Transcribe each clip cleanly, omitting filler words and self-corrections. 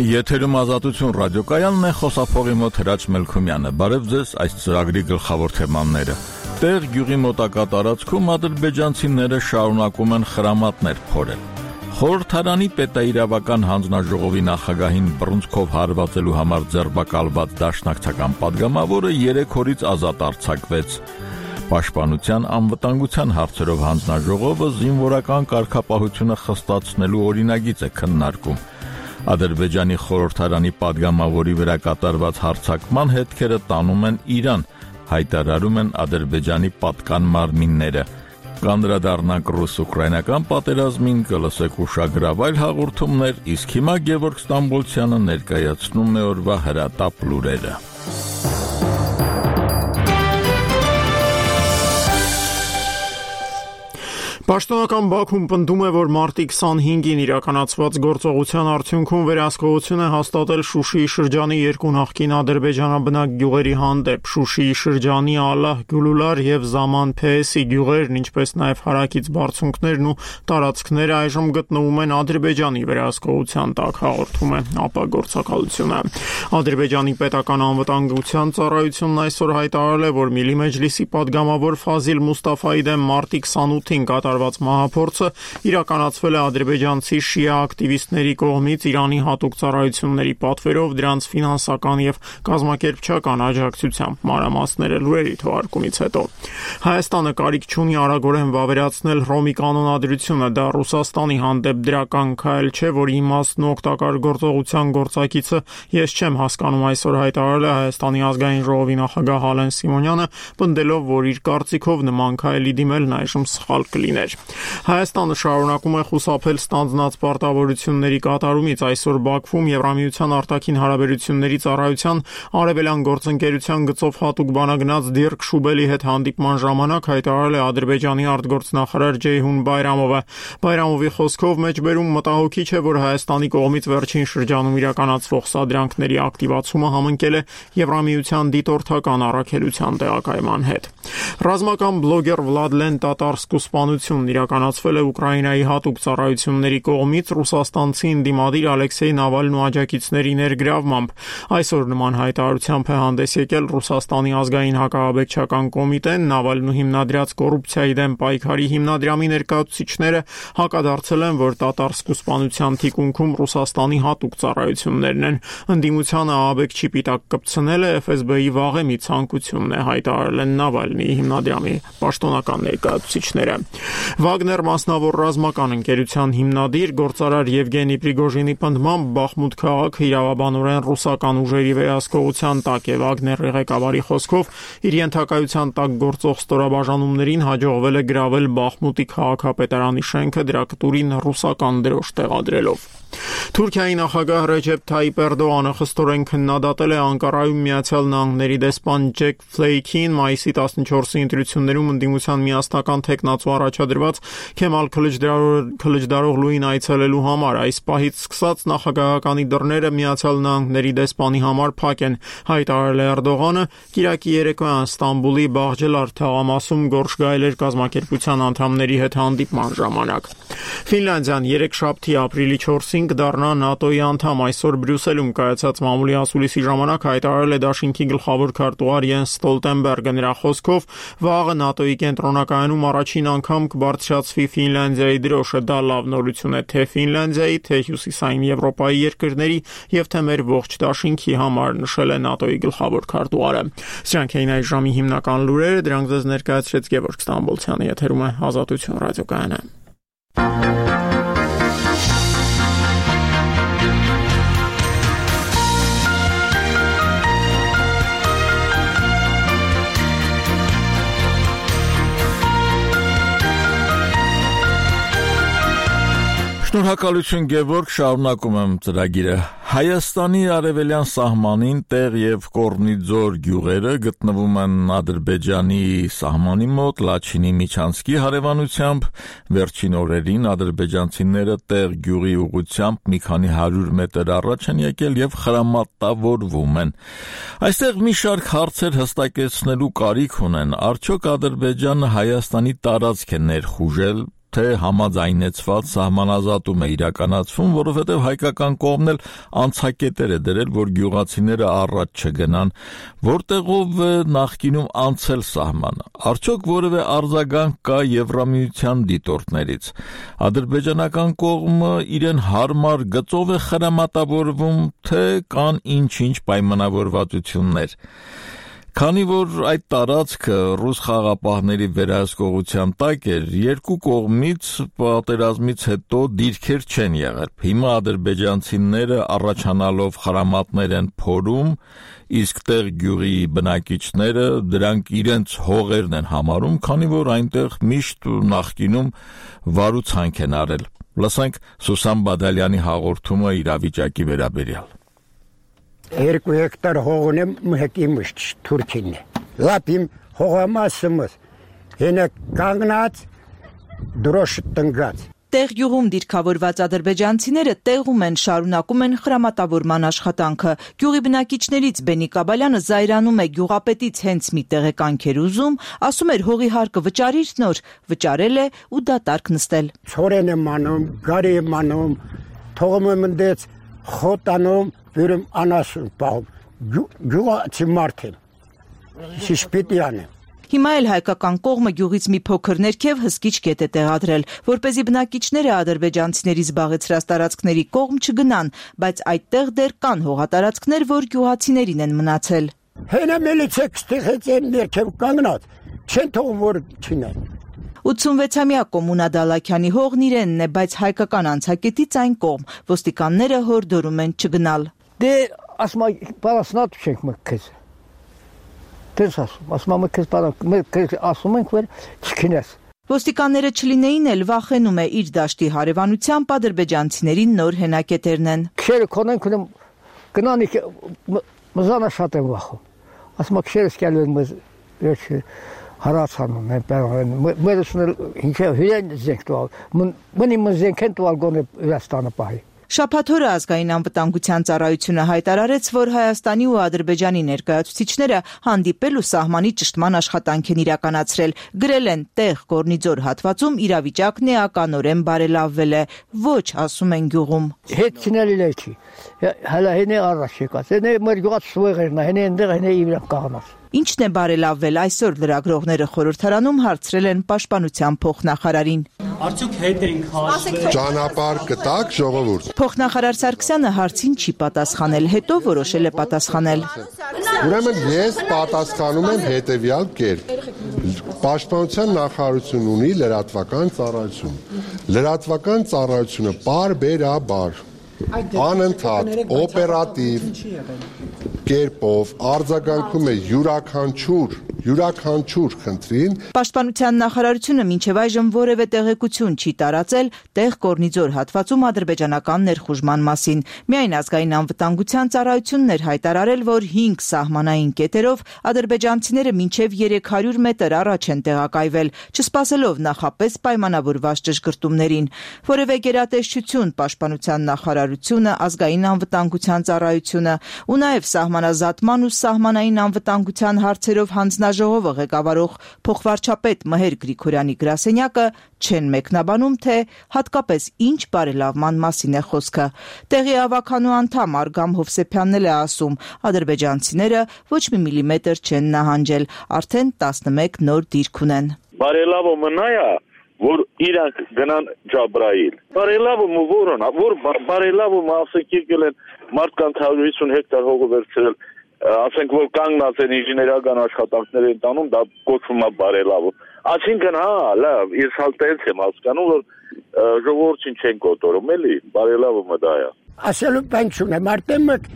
Եթերում ազատություն ռադիոկայանն է, խոսափողի մոտ Հրաչ Մելքումյանը։ Բարև ձեզ, այս ծրագրի գլխավոր թեմաները։ Տեղ գյուղի մոտակա տարածքում ադրբեջանցիները շարունակում են խրամատներ փորել։ Խորհրդարանի պետաիրավական հանձնաժողովի նախագահին բռունցքով հարվածելու համար ձերբակալված դաշնակցական պատգամավորը 3 օրից ազատ արձակվեց։ Պաշտպանության անվտանգության հարցերով հանձնաժողովը զինվորական կարգապահությունը խստացնելու օրինագիծ է քննարկում։ Ադրբեջանի խորհրդարանի պատգամավորի վրա կատարված հարձակման հետքերը տանում են Իրան, հայտարարում են Ադրբեջանի պատկան մարմինները։ Կանդրադառնանք ռուս-ուկրաինական պատերազմին, կլսեք ուշագրավ այլ հաղորդումներ, իսկ հիմա Գևորգ Ստամբոլցյանը ներկայացնում է օրվա հրատապ լուրերը։ Պաշտոնական Բաքուն պնդում է, որ մարտի 25-ին իրականացված գործողության արդյունքում վերահսկողություն է հաստատել Շուշիի շրջանի 2 նախկին ադրբեջանաբնակ գյուղերի հանդեպ։ Շուշիի շրջանի Ալահ Գյուլուլար եւ Զաման Փեհեսի գյուղերն, ինչպես նաեւ հարակից բարձունքներն ու տարածքները այժմ գտնվում են Ադրբեջանի վերահսկողության տակ, հաղորդում է ԱՊ գործակալությունը։ Ադրբեջանի պետական անվտանգության ծառայությունն այսօր հայտարարել է, որ Միլի Մեջլիսի պատգամավոր Ֆազիլ Մուստաֆայի դեմ մարտի 28-ին մահափորձը իրականացվել է ադրբեջանցի շիա ակտիվիստների կողմից Իրանի հատուկ ծառայությունների պատվերով, դրանց ֆինանսական եւ կազմակերպչական աջակցությամբ։ Մանրամասները լուրերի թողարկումից հետո Հայաստանը կարիք չունի արագորեն վավերացնել Հռոմի կանոնադրությունը, դա Ռուսաստանի հանդեպ դրական քայլ չէ, որի իմաստն ու օգտակար գործողության գործակիցը ես չեմ հասկանում, այսօր հայտարարել է Հայաստանի ազգային ժողովի նախագահ Հալեն Սիմոնյանը, պնդելով, որ իր կարծիքով նման քայլի դիմելն այժմ սխալ կլիներ։ Հայաստանը շարունակում է խուսափել ստանձնած պարտավորությունների կատարումից։ Այսօր Բաքվում Եվրամիության արտաքին հարաբերությունների ծառայության արևելյան գործընկերության գծով հատուկ բանագնաց Դիրք Շուբելի հետ հանդիպման ժամանակ հայտարարել է Ադրբեջանի արտգործնախարար Ջեյհուն Բայրամովը։ Բայրամովի խոսքով մեջբերում մտահոգիչ է, որ Հայաստանի կողմից վերջին շրջանում իրականացվող սադրանքների ակտիվացումը համընկել է Եվրամիության դիտորդական առաքելության տեղակայման հետ։ Ռազմական բլոգեր Վլադլեն Տատարսկու սպանությունն իրականացվել է Ուկրաինայի հատուկ ծառայությունների կողմից ռուսաստանցի ընդդիմադիր Ալեքսեյ Նավալնու աջակիցների ներգրավմամբ։ Այսօր նման հայտարարությամբ է հանդես եկել Ռուսաստանի ազգային հակահաբեկչական կոմիտեն։ Նավալնու հիմնադրած կոռուպցիայի դեմ պայքարի հիմնադրամի ներկայացուցիչները հակադարձել են, որ Տատարսկու սպանության թիկունքում Ռուսաստանի հատուկ ծառայություններն են։ Ընդդիմությանը ահաբեկչի պիտակ կպցնելը FSB-ի վաղեմի ցանկությունն է, հայտարարել են Նավալնիի հիմնադրամի պաշտոնական ներկայացուցիչները։ Վագներ մասնավոր ռազմական ընկերության հիմնադիր գործարար Եվգենի Պրիգոժինի պնդմամբ Բախմուտ քաղաքը իրավաբանորեն ռուսական ուժերի վերահսկողության տակ է։ Վագների ղեկավարի խոսքով իր ենթակայության տակ գործող ստորաբաժանումներին հաջողվել է գրավել Բախմուտի քաղաքապետարանի շենքը, դրա կտուրին ռուսական դրոշ տեղադրելով։ Թուրքիայի նախագահ Ռեջեփ Թայիպ Էրդողանը խստորեն քննադատել է Անկարայում Միացյալ Նահանգների դեսպան Ջեք Ֆլեյքին մայիսի 14-ի ընտրություններում ընդդիմության միասնական թեկնածու առաջադրված Քեմալ Քլիչդարօղլուին այցելելու համար։ Այս պահից սկսած նախագահականի դռները Միացյալ Նահանգների դեսպանի համար փակ են, հայտարարել է Էրդողանը կիրակի երեկոյան Ստամբուլի Բաղջելար թաղամասում Գորշ Գայլեր կազմակերպության անդամների հետ հանդիպման ժամանակ։ Ֆինլանդիան երեքշաբթի ապրիլի 4-ին կդառնա ՆԱՏՕ-ի անդամ։ Այսօր Բրյուսելում կայացած մամուլի ասուլիսի ժամանակ հայտարարել է դաշինքի գլխավոր քարտուղար Յենս Ստոլտենբերգը։ Նրա խոսքով վաղը ՆԱՏՕ-ի կենտրոնակայանում առաջին անգամ կբարձրացվի Ֆինլանդիայի դրոշը։ Դա լավ նորություն է թե Ֆինլանդիայի, թե Հյուսիսային Եվրոպայի երկրների եւ թե մեր ողջ դաշինքի համար, նշել է ՆԱՏՕ-ի գլխավոր քարտուղարը։ Սրանք էին այս ժամի հիմնական լուրերը, դրանք ձեզ ներկայացրեց Գևորգ Ստամբոլցյանը, եթերում է Ազատություն ռադիոկայանը։ Շնորհակալություն Գևորգ, շարունակում եմ ծրագիրը։ Հայաստանի արևելյան սահմանին Տեղ եւ Կորնիձոր գյուղերը գտնվում են Ադրբեջանի սահմանի մոտ Լաչինի Միչանսկի հարևանությամբ։ Վերջին օրերին ադրբեջանցիները Տեղ գյուղի ուղղությամբ մի քանի 100 մետր առաջ են եկել եւ խրամատավորվում են։ Այստեղ մի շարք հարցեր հստակեցնելու կարիք ունեն։ Արդյոք Ադրբեջանը Հայաստանի տարածք է ներխուժել, թե համաձայնեցված սահմանազատում է իրականացվում, որովհետև հայկական կողմն էլ անցակետեր է դրել, որ գյուղացիները առաջ չգնան, որտեղով է նախկինում անցել սահմանը։ Արդյոք որևէ արձագանք կա Եվրամիության դիտորդներից։ Ադրբեջանական կողմը իրեն հարմար գծով է խրամատավորվում, թե կան ինչ-ինչ պայմանավորվածություններ։ Քանի որ այդ տարածքը ռուս խաղապահների վերահսկողության տակ էր, երկու կողմից պատերազմից հետո դիրքեր չեն եղել։ Հիմա ադրբեջանցիները առաջանալով խրամատներ են փորում, իսկ տեղ գյուղի բնակիչները դրանք իրենց հողերն են համարում, քանի որ այնտեղ միշտ նախկինում վարուցանք են արել։ Լսենք Սուսան Բադալյանի հաղորդումը իրավիճակի վերաբերյալ։ 2 հեկտար հող ունեմ մհեկի մշտ Թուրքին է։ Լապ իմ հողամասımız հենը կանգնած դրոշ տնգած։ Տեղ գյուղում դիրքավորված ադրբեջանցիները տեղում են շարունակում են խրամատավորման աշխատանքը։ Գյուղի բնակիչներից Բենի Կաբալյանը զայրանում է գյուղապետից հենց մի տեղեկանք էր ուզում, ասում էր հողի հարկը վճարիր նոր, վճարել է ու դատարկ նստել։ Ցորեն եմ անում, գարի եմ անում, թողում եմ ընդեց խոտանում Վերում անասուն պահում, գյուղացի մարդ եմ, շիշպիտի անեմ։ Հիմա էլ հայկական կողմը գյուղից մի փոքր ներքև հսկիչ կետ է տեղադրել, որպեսզի բնակիչները ադրբեջանցիների զբաղեցրած տարածքների կողմ չգնան, բայց այդտեղ դեռ կան հողատարածքներ, որ գյուղացիներին են մնացել։ Հենա մելիցեք ստեղեց են ներքև կանգնած, չեն թողում որ չինեն։ 86-ամյա Կոմունա Դալաքյանի հողն իրենն է, բայց հայկական անցակետից այն կողմ, ոստիկանները հորդորում են չգնալ։ Դե ասма պարասնատ չենք մքես։ Դες ասма մքես ասում ենք որ չքինես։ Ոստիկանները չլինեին էլ վախենում է իր դաշտի հարևանությամբ ադրբեջանցիների նոր հենակետերն են։ Քերը կոնենք գնանի մզանա շատ եմ վախում։ Ասма քերս կալու ես հարացանում են պարան մերսնել ինքը հյուրեն զենք տալ մնի մզենք են տալ գոնե Վրաստանը պահի։ Շաբաթ օրը ազգային անվտանգության ծառայությունը հայտարարեց, որ Հայաստանի ու Ադրբեջանի ներկայացուցիչները հանդիպել ու սահմանի ճշտման աշխատանք են իրականացրել։ Գրել են տեղ Կորնիձոր հատվածում իրավիճակն էականորեն բարելավվել է։ Ոչ, ասում են գյուղում։ Հետ ցնելի լեչի։ Հələ հենե առաջ եկած։ Հենե մեր գյուղած սուղերն է, հենե այնտեղ հենե իվրան կաղնած։ Ինչն է բարելավվել այսօր լրագրողները խորհրդարանում հարցրել են պաշտպանության փոխնախարարին։ Արդյոք հետ ենք հաշվել։ Ճանապարհ կտակ ժողովուրդ։ Փոխնախարար Սարգսյանը հարցին չի պատասխանել, հետո որոշել է պատասխանել։ Ուրեմն ես պատասխանում եմ հետևյալ կերպ։ Պաշտպանության նախարարություն ունի լրատվական ծառայություն։ Լրատվական ծառայությունը բարբերաբար անընդհատ օպերատիվ կերպով արձագանքում է յուրաքանչյուր խնդրին։ Պաշտպանության նախարարությունը մինչև այժմ որևէ տեղեկություն չի տարածել տեղ Կորնիձոր հատվածում ադրբեջանական ներխուժման մասին։ Միայն ազգային անվտանգության ծառայությունն էր հայտարարել, որ 5 սահմանային կետերով ադրբեջանցիները մինչև 300 մետր առաջ են տեղակայվել, չսպասելով նախապես պայմանավորված ճշգրտումներին։ Որևէ գերատեսչություն պաշտպանության նախարարությունը, ազգային անվտանգության ծառայությունը ու նաև սահմանազատման ու սահմանային անվտանգության հարցերով հանձնաժողովը ղեկավարող փոխվարչապետ Մհեր Գրիգորյանի գրասենյակը չեն մեկնաբանում, թե հատկապես ինչ բարելավման մասին է խոսքը։ Տեղի ավականու անդամ Արգամ Հովսեփյանն էլ է ասում, ադրբեջանցիները ոչ մի միլիմետր չեն նահանջել, արդեն 11 նոր դիրք ունեն։ Բարելավումը նա է, որ իրանք գնան Ջաբրայիլ։ Բարելավումը որն է, որ բարելավումը ասենք եկել են մարդկանց 150 հեկտար հողը վերցրել, ասենք որ կանգնած են ինժեներական աշխատանքներ են տանում, դա կոչվում է բարելավում։ Այսինքն հա, լավ, ես հալտենց եմ հասկանում, որ ժողովրդին չեն կոտորում, էլի, բարելավումը դա է։ Ասելու բան չունեմ, արդեն մենք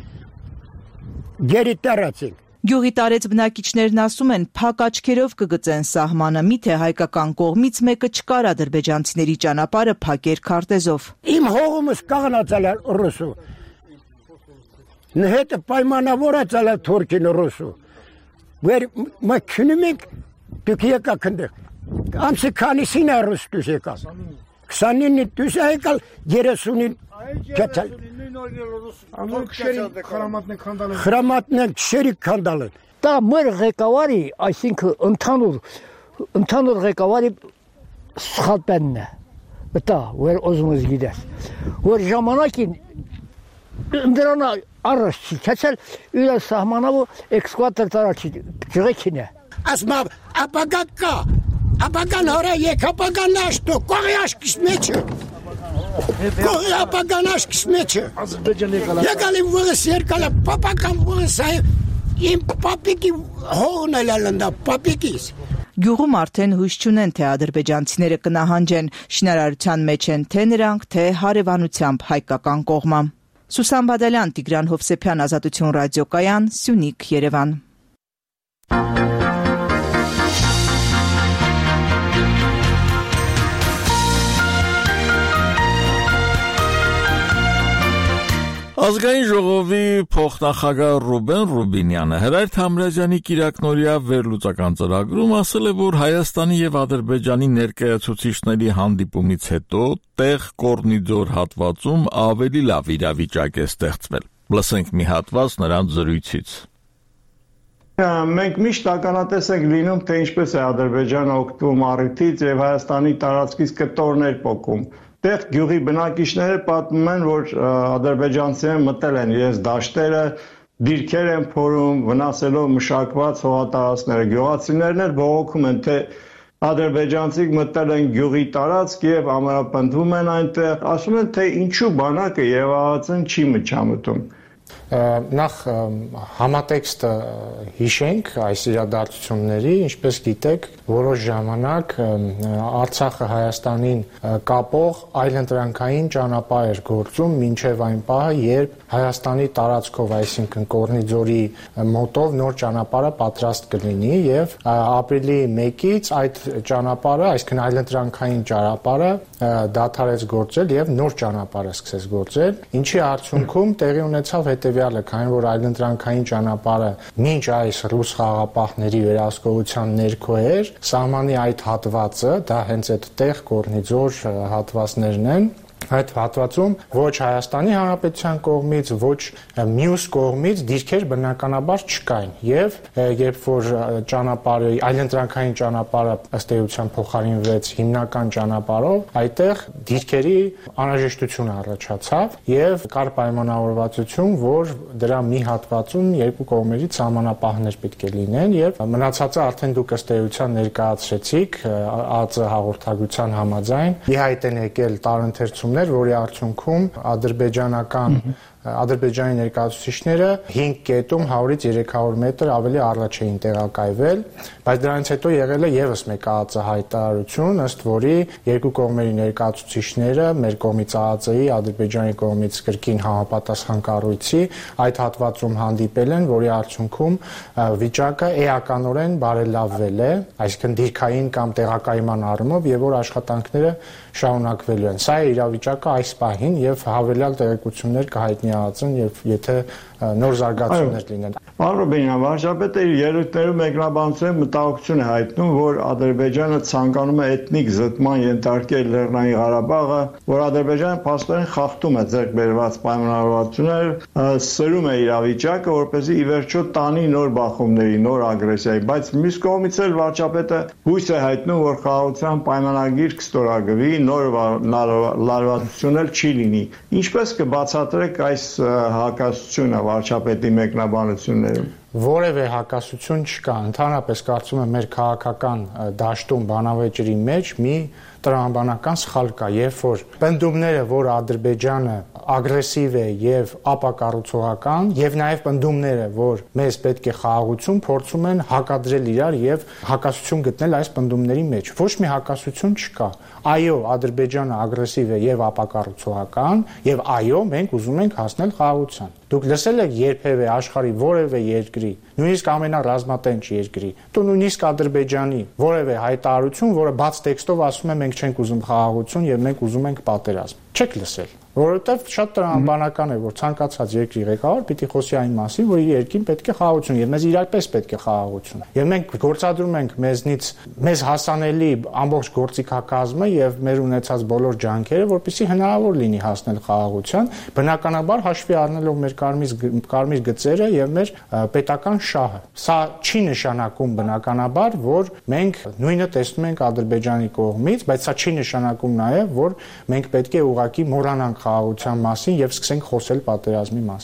գերի տարածենք։ Գյուղի տարեց բնակիչներն ասում են, փակ աչքերով կգծեն սահմանը, միթե հայկական կողմից մեկը չկար ադրբեջանցիների ճանապարհը փակեր քարտեզով։ Իմ հողումս կաղնացել է ռուսու։ Նհետը պայմանավորացել է թուրքին ռուսու։ Վեր մաքնում ենք դուք եկաք ընդեղ։ Ամսի քանիսին է ռուս դուս եկալ։ 29-ին դուս եկալ 30-ին կեցել։ Խրամատն քշերի քանդալն։ Դա մեր ղեկավարի, այսինքն ընդհանուր ղեկավարի սխալբենն է։ Դա որ ուզում ես գիտես։ Որ ժամանակին դրան առաջ չեցել իր սահմանավը էքսկվատոր տարածի ջրեքին է։ Ասма ապագա ապագան հորա եկապագան աշտո կողի աշկիս մեջը։ Կողի ապագան աշկիս մեջը։ Եկալի վրս երկալը պապական վրս իմ պապիկի հողն էլ ալնդա պապիկիս։ Գյուղում արդեն հույս չունեն, թե ադրբեջանցիները կնահանջեն, շինարարության մեջ են թե նրանք, թե հարևանությամբ հայկական կողմը։ Սուսան Բադալյան, Տիգրան Հովսեփյան, Ազատություն ռադիոկայան, Սյունիք, Երևան։ Ազգային ժողովի փոխնախագահ Ռուբեն Ռուբինյանը Հրայր Թամրազյանի կիրակնօրյա վերլուծական ծրագրում ասել է, որ Հայաստանի եւ Ադրբեջանի ներկայացուցիչների հանդիպումից հետո տեղ Կորնիձոր հատվածում ավելի լավ իրավիճակ է ստեղծվել։ Լսենք մի հատված նրանց զրույցից։ Մենք միշտ ականատես ենք լինում, թե ինչպես է Ադրբեջանը օգտվում առիթից եւ Հայաստանի տարածքից կտորներ պոկում։ Տեղ գյուղի բնակիչները պատմում են, որ ադրբեջանցիները մտել են իրենց դաշտերը, դիրքեր են փորում, վնասելով մշակված հողատարածքները։ Գյուղացիներն էլ բողոքում են, թե ադրբեջանցիք մտել են գյուղի տարածք եւ ամրապնդվում են այնտեղ, ասում են, թե ինչու բանակը եւ ԱԱԾ-ն չի միջամտում։ Նախ համատեքստը հիշենք այս իրադարձությունների, ինչպես գիտեք, որոշ ժամանակ Արցախը Հայաստանին կապող այլընտրանքային ճանապարհ էր գործում մինչև այն պահը, երբ Հայաստանի տարածքով, այսինքն Կորնիձորի մոտով նոր ճանապարհը պատրաստ կլինի եւ ապրիլի 1-ից այդ ճանապարհը, այսինքն այլընտրանքային ճանապարհը դադարեց գործել եւ նոր ճանապարհը սկսեց գործել, ինչի արդյունքում տեղի ունեցավ հետևյալը, քանի որ այլընտրանքային ճանապարհը մինչ այս ռուս խաղապահների վերահսկողության ներքո էր, սահմանի այդ հատվածը, դա հենց այդ տեղ Կորնիձոր հատվածներն են, այդ հատվածում ոչ Հայաստանի Հանրապետության կողմից, ոչ մյուս կողմից դիրքեր բնականաբար չկային եւ երբ որ ճանապարհը այլընտրանքային ճանապարհը ըստ էության փոխարինվեց հիմնական ճանապարհով, այդտեղ դիրքերի անհրաժեշտություն առաջացավ եւ կար պայմանավորվածություն, որ դրա մի հատվածում երկու կողմերից սահմանապահներ պետք է լինեն եւ մնացածը արդեն դուք ըստ էության ներկայացրեցիք ԱԱԾ հաղորդագրության համաձայն ի հայտ են եկել տարընթերցումներ, որի արդյունքում Ադրբեջանի ներկայացուցիչները 5 կետում 100-ից 300 մետր ավելի առաջ էին տեղակայվել, բայց դրանից հետո եղել է եւս մեկ ԱԱԾ հայտարարություն, ըստ որի երկու կողմերի ներկայացուցիչները մեր կողմից ԱԱԾ-ի, Ադրբեջանի կողմից կրկին համապատասխան կառույցի այդ հատվածում հանդիպել են, որի արդյունքում վիճակը էականորեն բարելավվել է, այսինքն դիրքային կամ տեղակայման առումով եւ որ աշխատանքները շարունակվելու են։ Սա է իրավիճակը այս պահին եւ հավելյալ տեղեկություններ կհայտնի ԱԱԾ-ն եւ եթե նոր զարգացումներ լինեն։ Պարոն Ռուբինյան, վարչապետը իր ելույթներում մեկնաբանության մտահոգություն է հայտնում, որ Ադրբեջանը ցանկանում է էթնիկ զտման ենթարկել Լեռնային Ղարաբաղը, որ Ադրբեջանը փաստորեն խախտում է ձեռք բերված պայմանավորվածություններ, սրում է իրավիճակը, որպեսզի ի վերջո տանի նոր բախումների, նոր ագրեսիայի, բայց մյուս կողմից էլ վարչապետը հույս է հայտնում, որ խաղաղության պայմանագիր կստորագրվի, նոր լարվածություն էլ չի լինի։ Ինչպես կբացատրեք այս հակասությունը վարչապետի մեկնաբանություններում։ Որևէ հակասություն չկա, ընդհանրապես կարծում եմ մեր քաղաքական դաշտում բանավեճերի մեջ մի տրամաբանական սխալ կա, երբ որ պնդումները, որ Ադրբեջանը ագրեսիվ է եւ ապակառուցողական, եւ նաեւ պնդումները, որ մեզ պետք է խաղաղություն, փորձում են հակադրել իրար եւ հակասություն գտնել այս պնդումների մեջ։ Ոչ մի հակասություն չկա։ Այո, Ադրբեջանը ագրեսիվ է եւ ապակառուցողական, եւ այո, մենք ուզում ենք հասնել խաղաղության։ Դուք լսել եք երբևէ աշխարհի որևէ երկրի, նույնիսկ ամենառազմատենչ երկրի, դու նույնիսկ Ադրբեջանի որևէ հայտարարություն, որը բաց տեքստով ասում է մենք չենք ուզում խաղաղություն եւ մենք ուզում ենք պատերազմ։ չեք լսել, որովհետև շատ տրամաբանական է, որ ցանկացած երկրի ղեկավար պիտի խոսի այն մասին, որ իր երկրին պետք է խաղաղություն, եւ մեզ իրապես պետք է խաղաղություն։ Եվ մենք գործադրում ենք մեզնից մեզ հասանելի ամբողջ գործիքակազմը եւ մեր ունեցած բոլոր ջանքերը, որպեսզի հնարավոր լինի հասնել խաղաղության, բնականաբար հաշվի առնելով մեր կարմիր գծերը եւ մեր պետական շահը։ Սա չի նշանակում բնականաբար, որ մենք նույնը տեսնում ենք Ադրբեջանի կողմից, բայց սա չի նշանակում նաեւ, որ մենք պետք է ուղղակի մոռանանք խաղաղության մասին եւ սկսենք խոսել պատերազմի մասին։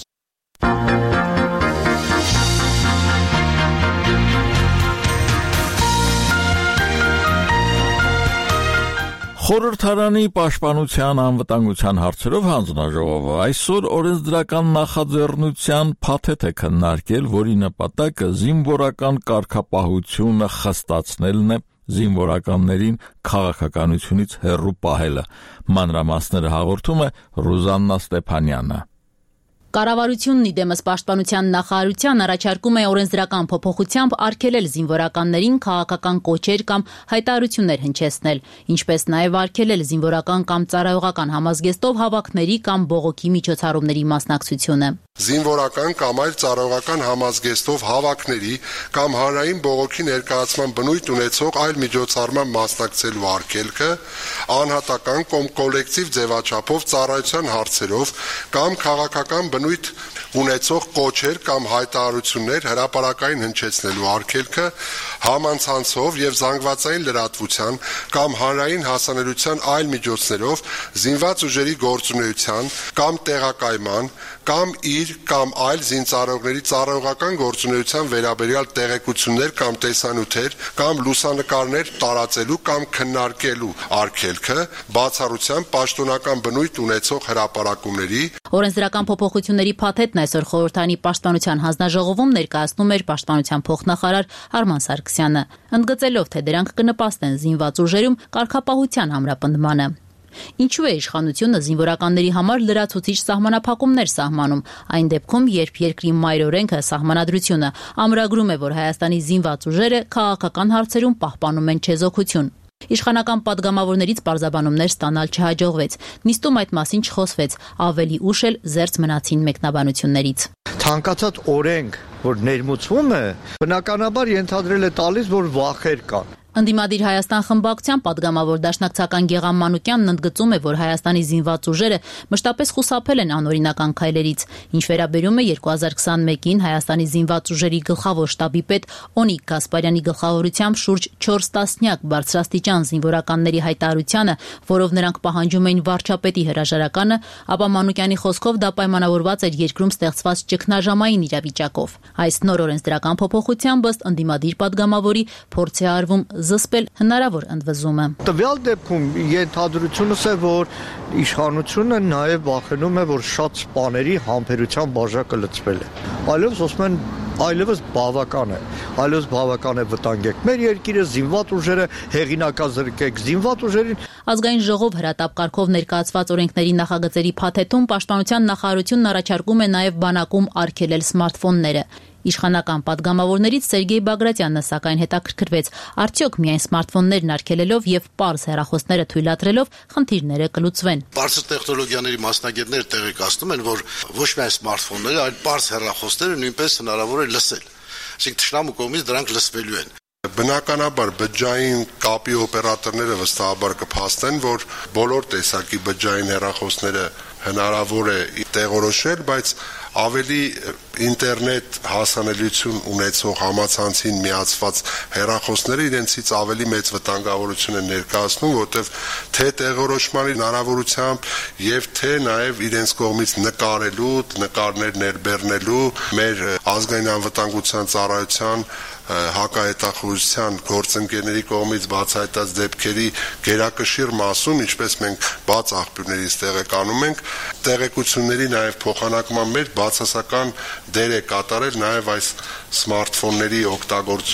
Խորհրդարանի պաշտպանության անվտանգության հարցերով հանձնաժողովը այսօր օրենսդրական նախաձեռնության փաթեթ է քննարկել, որի նպատակը զինվորական կարգապահությունը խստացնելն է, զինվորականներին քաղաքականությունից հեռու պահելը։ Մանրամասները հաղորդում է Ռուզաննա Ստեփանյանը։ Կառավարությունն իդեմս պաշտպանության նախարարության առաջարկում է օրենսդրական փոփոխությամբ արգելել զինվորականներին քաղաքական կոչեր կամ հայտարարություններ հնչեցնել, ինչպես նաև արգելել զինվորական կամ ծառայողական համազգեստով հավաքների կամ բողոքի միջոցառումների մասնակցությունը։ Զինվորական կամ այլ ծառայողական համազգեստով հավաքների կամ հանրային բողոքի ներկայացման բնույթ ունեցող այլ միջոցառման մասնակցելու արգելքը, անհատական կամ կոլեկտիվ ձևաչափով ծառայության հարցերով կամ քաղաքական բնույթ ունեցող կոչեր կամ հայտարարություններ հրապարակային հնչեցնելու արգելքը, համանցանցով եւ զանգվածային լրատվության կամ հանրային հասանելիության այլ միջոցներով զինված ուժերի գործունեության կամ տեղակայման կամ իր կամ այլ զինծառայողների ծառայողական գործունեության վերաբերյալ տեղեկություններ կամ տեսանյութեր կամ լուսանկարներ տարածելու կամ քննարկելու արգելքը, բացառությամբ պաշտոնական բնույթ ունեցող հրապարակումների։ Օրենսդրական փոփոխությունների փաթեթն այսօր խորհրդարանի պաշտպանության հանձնաժողովում ներկայացնում էր պաշտպանության փոխնախարար Արման Սարգսյանը, ընդգծելով, թե դրանք կնպաստեն զինված ուժերում կարգապահության ամրապնդմանը։ Ինչու է իշխանությունը զինվորականների համար լրացուցիչ սահմանափակումներ սահմանում, այն դեպքում, երբ երկրի մայր օրենքը սահմանադրությունը ամրագրում է, որ Հայաստանի զինված ուժերը քաղաքական հարցերում պահպանում են չեզոքություն։ Իշխանական падգամավորներից պարզաբանումներ ստանալ չհաջողվեց։ Նիստում այդ մասին չխոսվեց, ավելի ուշ էլ զերծ մնացին մեկնաբանություններից։ Ցանկացած օրենք, որ ներմուծվում է, բնականաբար ենթադրել է տալիս, որ վախեր կան։ Ընդդիմադիր Հայաստան խմբակցության падգամավոր դաշնակցական Գեղամ Մանուկյանն ընդգծում է, որ Հայաստանի զինված ուժերը մշտապես խուսափել են անօրինական քայլերից, ինչ վերաբերում է 2021-ին Հայաստանի զինված ուժերի գլխավոր շտաբի պետ Օնիկ Գասպարյանի գլխավորությամբ շուրջ 4 տասնյակ բարձրաստիճան զինվորականների հայտարարությանը, որով նրանք պահանջում էին վարչապետի հրաժարականը, ապա Մանուկյանի խոսքով դա պայմանավորված էր երկրում ստեղծված ճգնաժամային իրավիճակով։ Այս նոր օրենսդրական փոփոխությամբ ըստ ընդդիմադիր падգամավորի փորձ է արվում զսպել հնարավոր ընդվզումը։ Տվյալ դեպքում ենթադրությունս է, որ իշխանությունը նաև վախենում է, որ շատ սպաների համբերության բաժակը լցվել է։ Այլևս ասում են, այլևս բավական է, այլևս բավական է վտանգեք մեր երկիրը, զինված ուժերը հեղինակազրկեք զինված ուժերին։ Ազգային ժողով հրատապ կարգով ներկայացված օրենքների նախագծերի փաթեթում պաշտպանության նախարարությունն առաջարկում է նաև բանակում արգելել սմարթֆոնները։ Իշխանական падգամավորներից Սերգեյ Բագրատյանը սակայն հետաքրքրվեց, արդյոք միայն սմարթֆոններն արգելելով եւ պարզ հեռախոսները թույլատրելով խնդիրները կլուծվեն։ Բարձր տեխնոլոգիաների մասնագետները տեղեկացնում են, որ ոչ միայն սմարթֆոնները, այլ պարզ հեռախոսները նույնպես հնարավոր է լսել։ Այսինքն թշնամու կողմից դրանք լսվելու են։ Բնականաբար բջջային կապի օպերատորները վստահաբար կփաստեն, որ բոլոր տեսակի բջջային հեռախոսները հնարավոր է տեղորոշել, բայց ավելի ինտերնետ հասանելիություն ունեցող համացանցին միացված հեռախոսները իրենցից ավելի մեծ վտանգավորություն են ներկայացնում, որտեղ թե տեղորոշման հնարավորությամբ եւ թե նաեւ իրենց կողմից նկարելու, նկարներ ներբեռնելու մեր ազգային անվտանգության ծառայության հակահետախուզության գործընկերների կողմից բացահայտած դեպքերի գերակշիռ մասում, ինչպես մենք բաց աղբյուրներից տեղեկանում ենք, տեղեկությունների նաև փոխանակման մեջ բացասական դեր է կատարել նաև այս սմարթֆոնների օգտագործումը։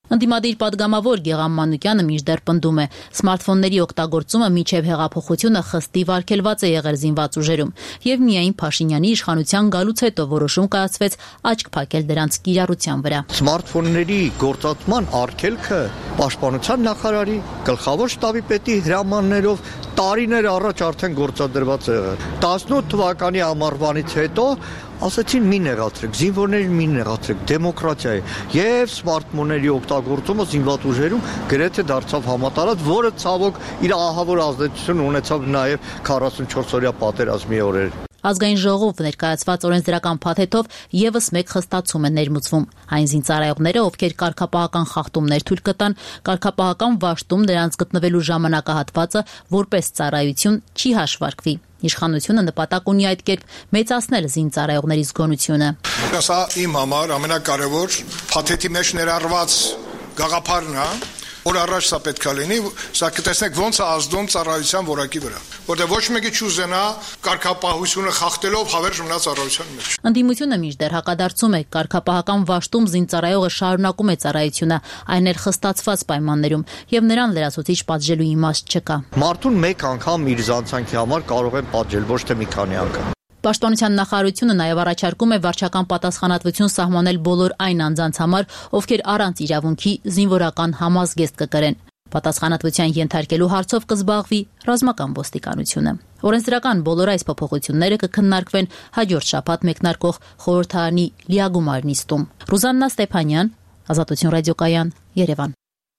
Ընդդիմադիր падգամավոր Գեգամ Մանուկյանը մինչդեռ պնդում է, սմարթֆոնների օգտագործումը մինչև հեղափոխությունը խստի վարգելված է եղել զինված ուժերում, եւ միայն Փաշինյանի իշխանության գալուց հետո որոշում կայացվեց աչք փակել դրանց կիրառության վրա։ Սմարթֆոնների գործածման արգելքը Պաշտպանության նախարարի գլխավոր շտաբի պետի հրամաններով տարիներ առաջ արդեն գործադրված է եղել։ 18 թվականի ամառվանից հետո ասացին մի նեղացրեք, զինվորներին մի նեղացրեք, դեմոկրատիա է եւ սմարթֆոնների օգտագործումը զինված ուժերում գրեթե դարձավ համատարած, որը ցավոք իր ահավոր ազդեցություն ունեցավ նաեւ 44-օրյա պատերազմի օրեր։ Ազգային ժողով ներկայացված օրենսդրական փաթեթով եւս մեկ խստացում է ներմուծվում։ Այն զինծառայողները, ովքեր կարգապահական խախտումներ թույլ կտան, կարգապահական վաշտում նրանց գտնվելու ժամանակահատվածը որպես ծառայություն չի հաշվարկվի։ Իշխանությունը նպատակ ունի այդ կերպ մեծացնել զինծառայողների զգոնությունը։ Սա իմ համար ամենակարևոր փաթեթի մեջ ներառված գաղափարն է, որ առաջ սա պետք է լինի, սա կտեսնեք ոնց է ազդում ծառայության որակի վրա, որտեղ ոչ մեկի չուզենա կարգապահությունը խախտելով հավերժ մնա ծառայության մեջ։ Ընդդիմությունը մինչդեռ հակադարձում է, կարգապահական վաշտում զինծառայողը շարունակում է ծառայությունը, այն էլ խստացված պայմաններում, եւ նրան լրացուցիչ պատժելու իմաստ չկա։ Մարդուն մեկ անգամ իր զանցանքի համար կարող են պատժել, ոչ թե մի քանի անգամ։ Պաշտպանության նախարարությունը նաև առաջարկում է վարչական պատասխանատվություն սահմանել բոլոր այն անձանց համար, ովքեր առանց իրավունքի զինվորական համազգեստ կկրեն։ Պատասխանատվության ենթարկելու հարցով կզբաղվի ռազմական ոստիկանությունը։ Օրենսդրական բոլոր այս փոփոխությունները կքննարկվեն հաջորդ շաբաթ մեկնարկող խորհրդարանի լիագումար նիստում։ Ռուզաննա Ստեփանյան, Ազատություն ռադիոկայան, Երևան։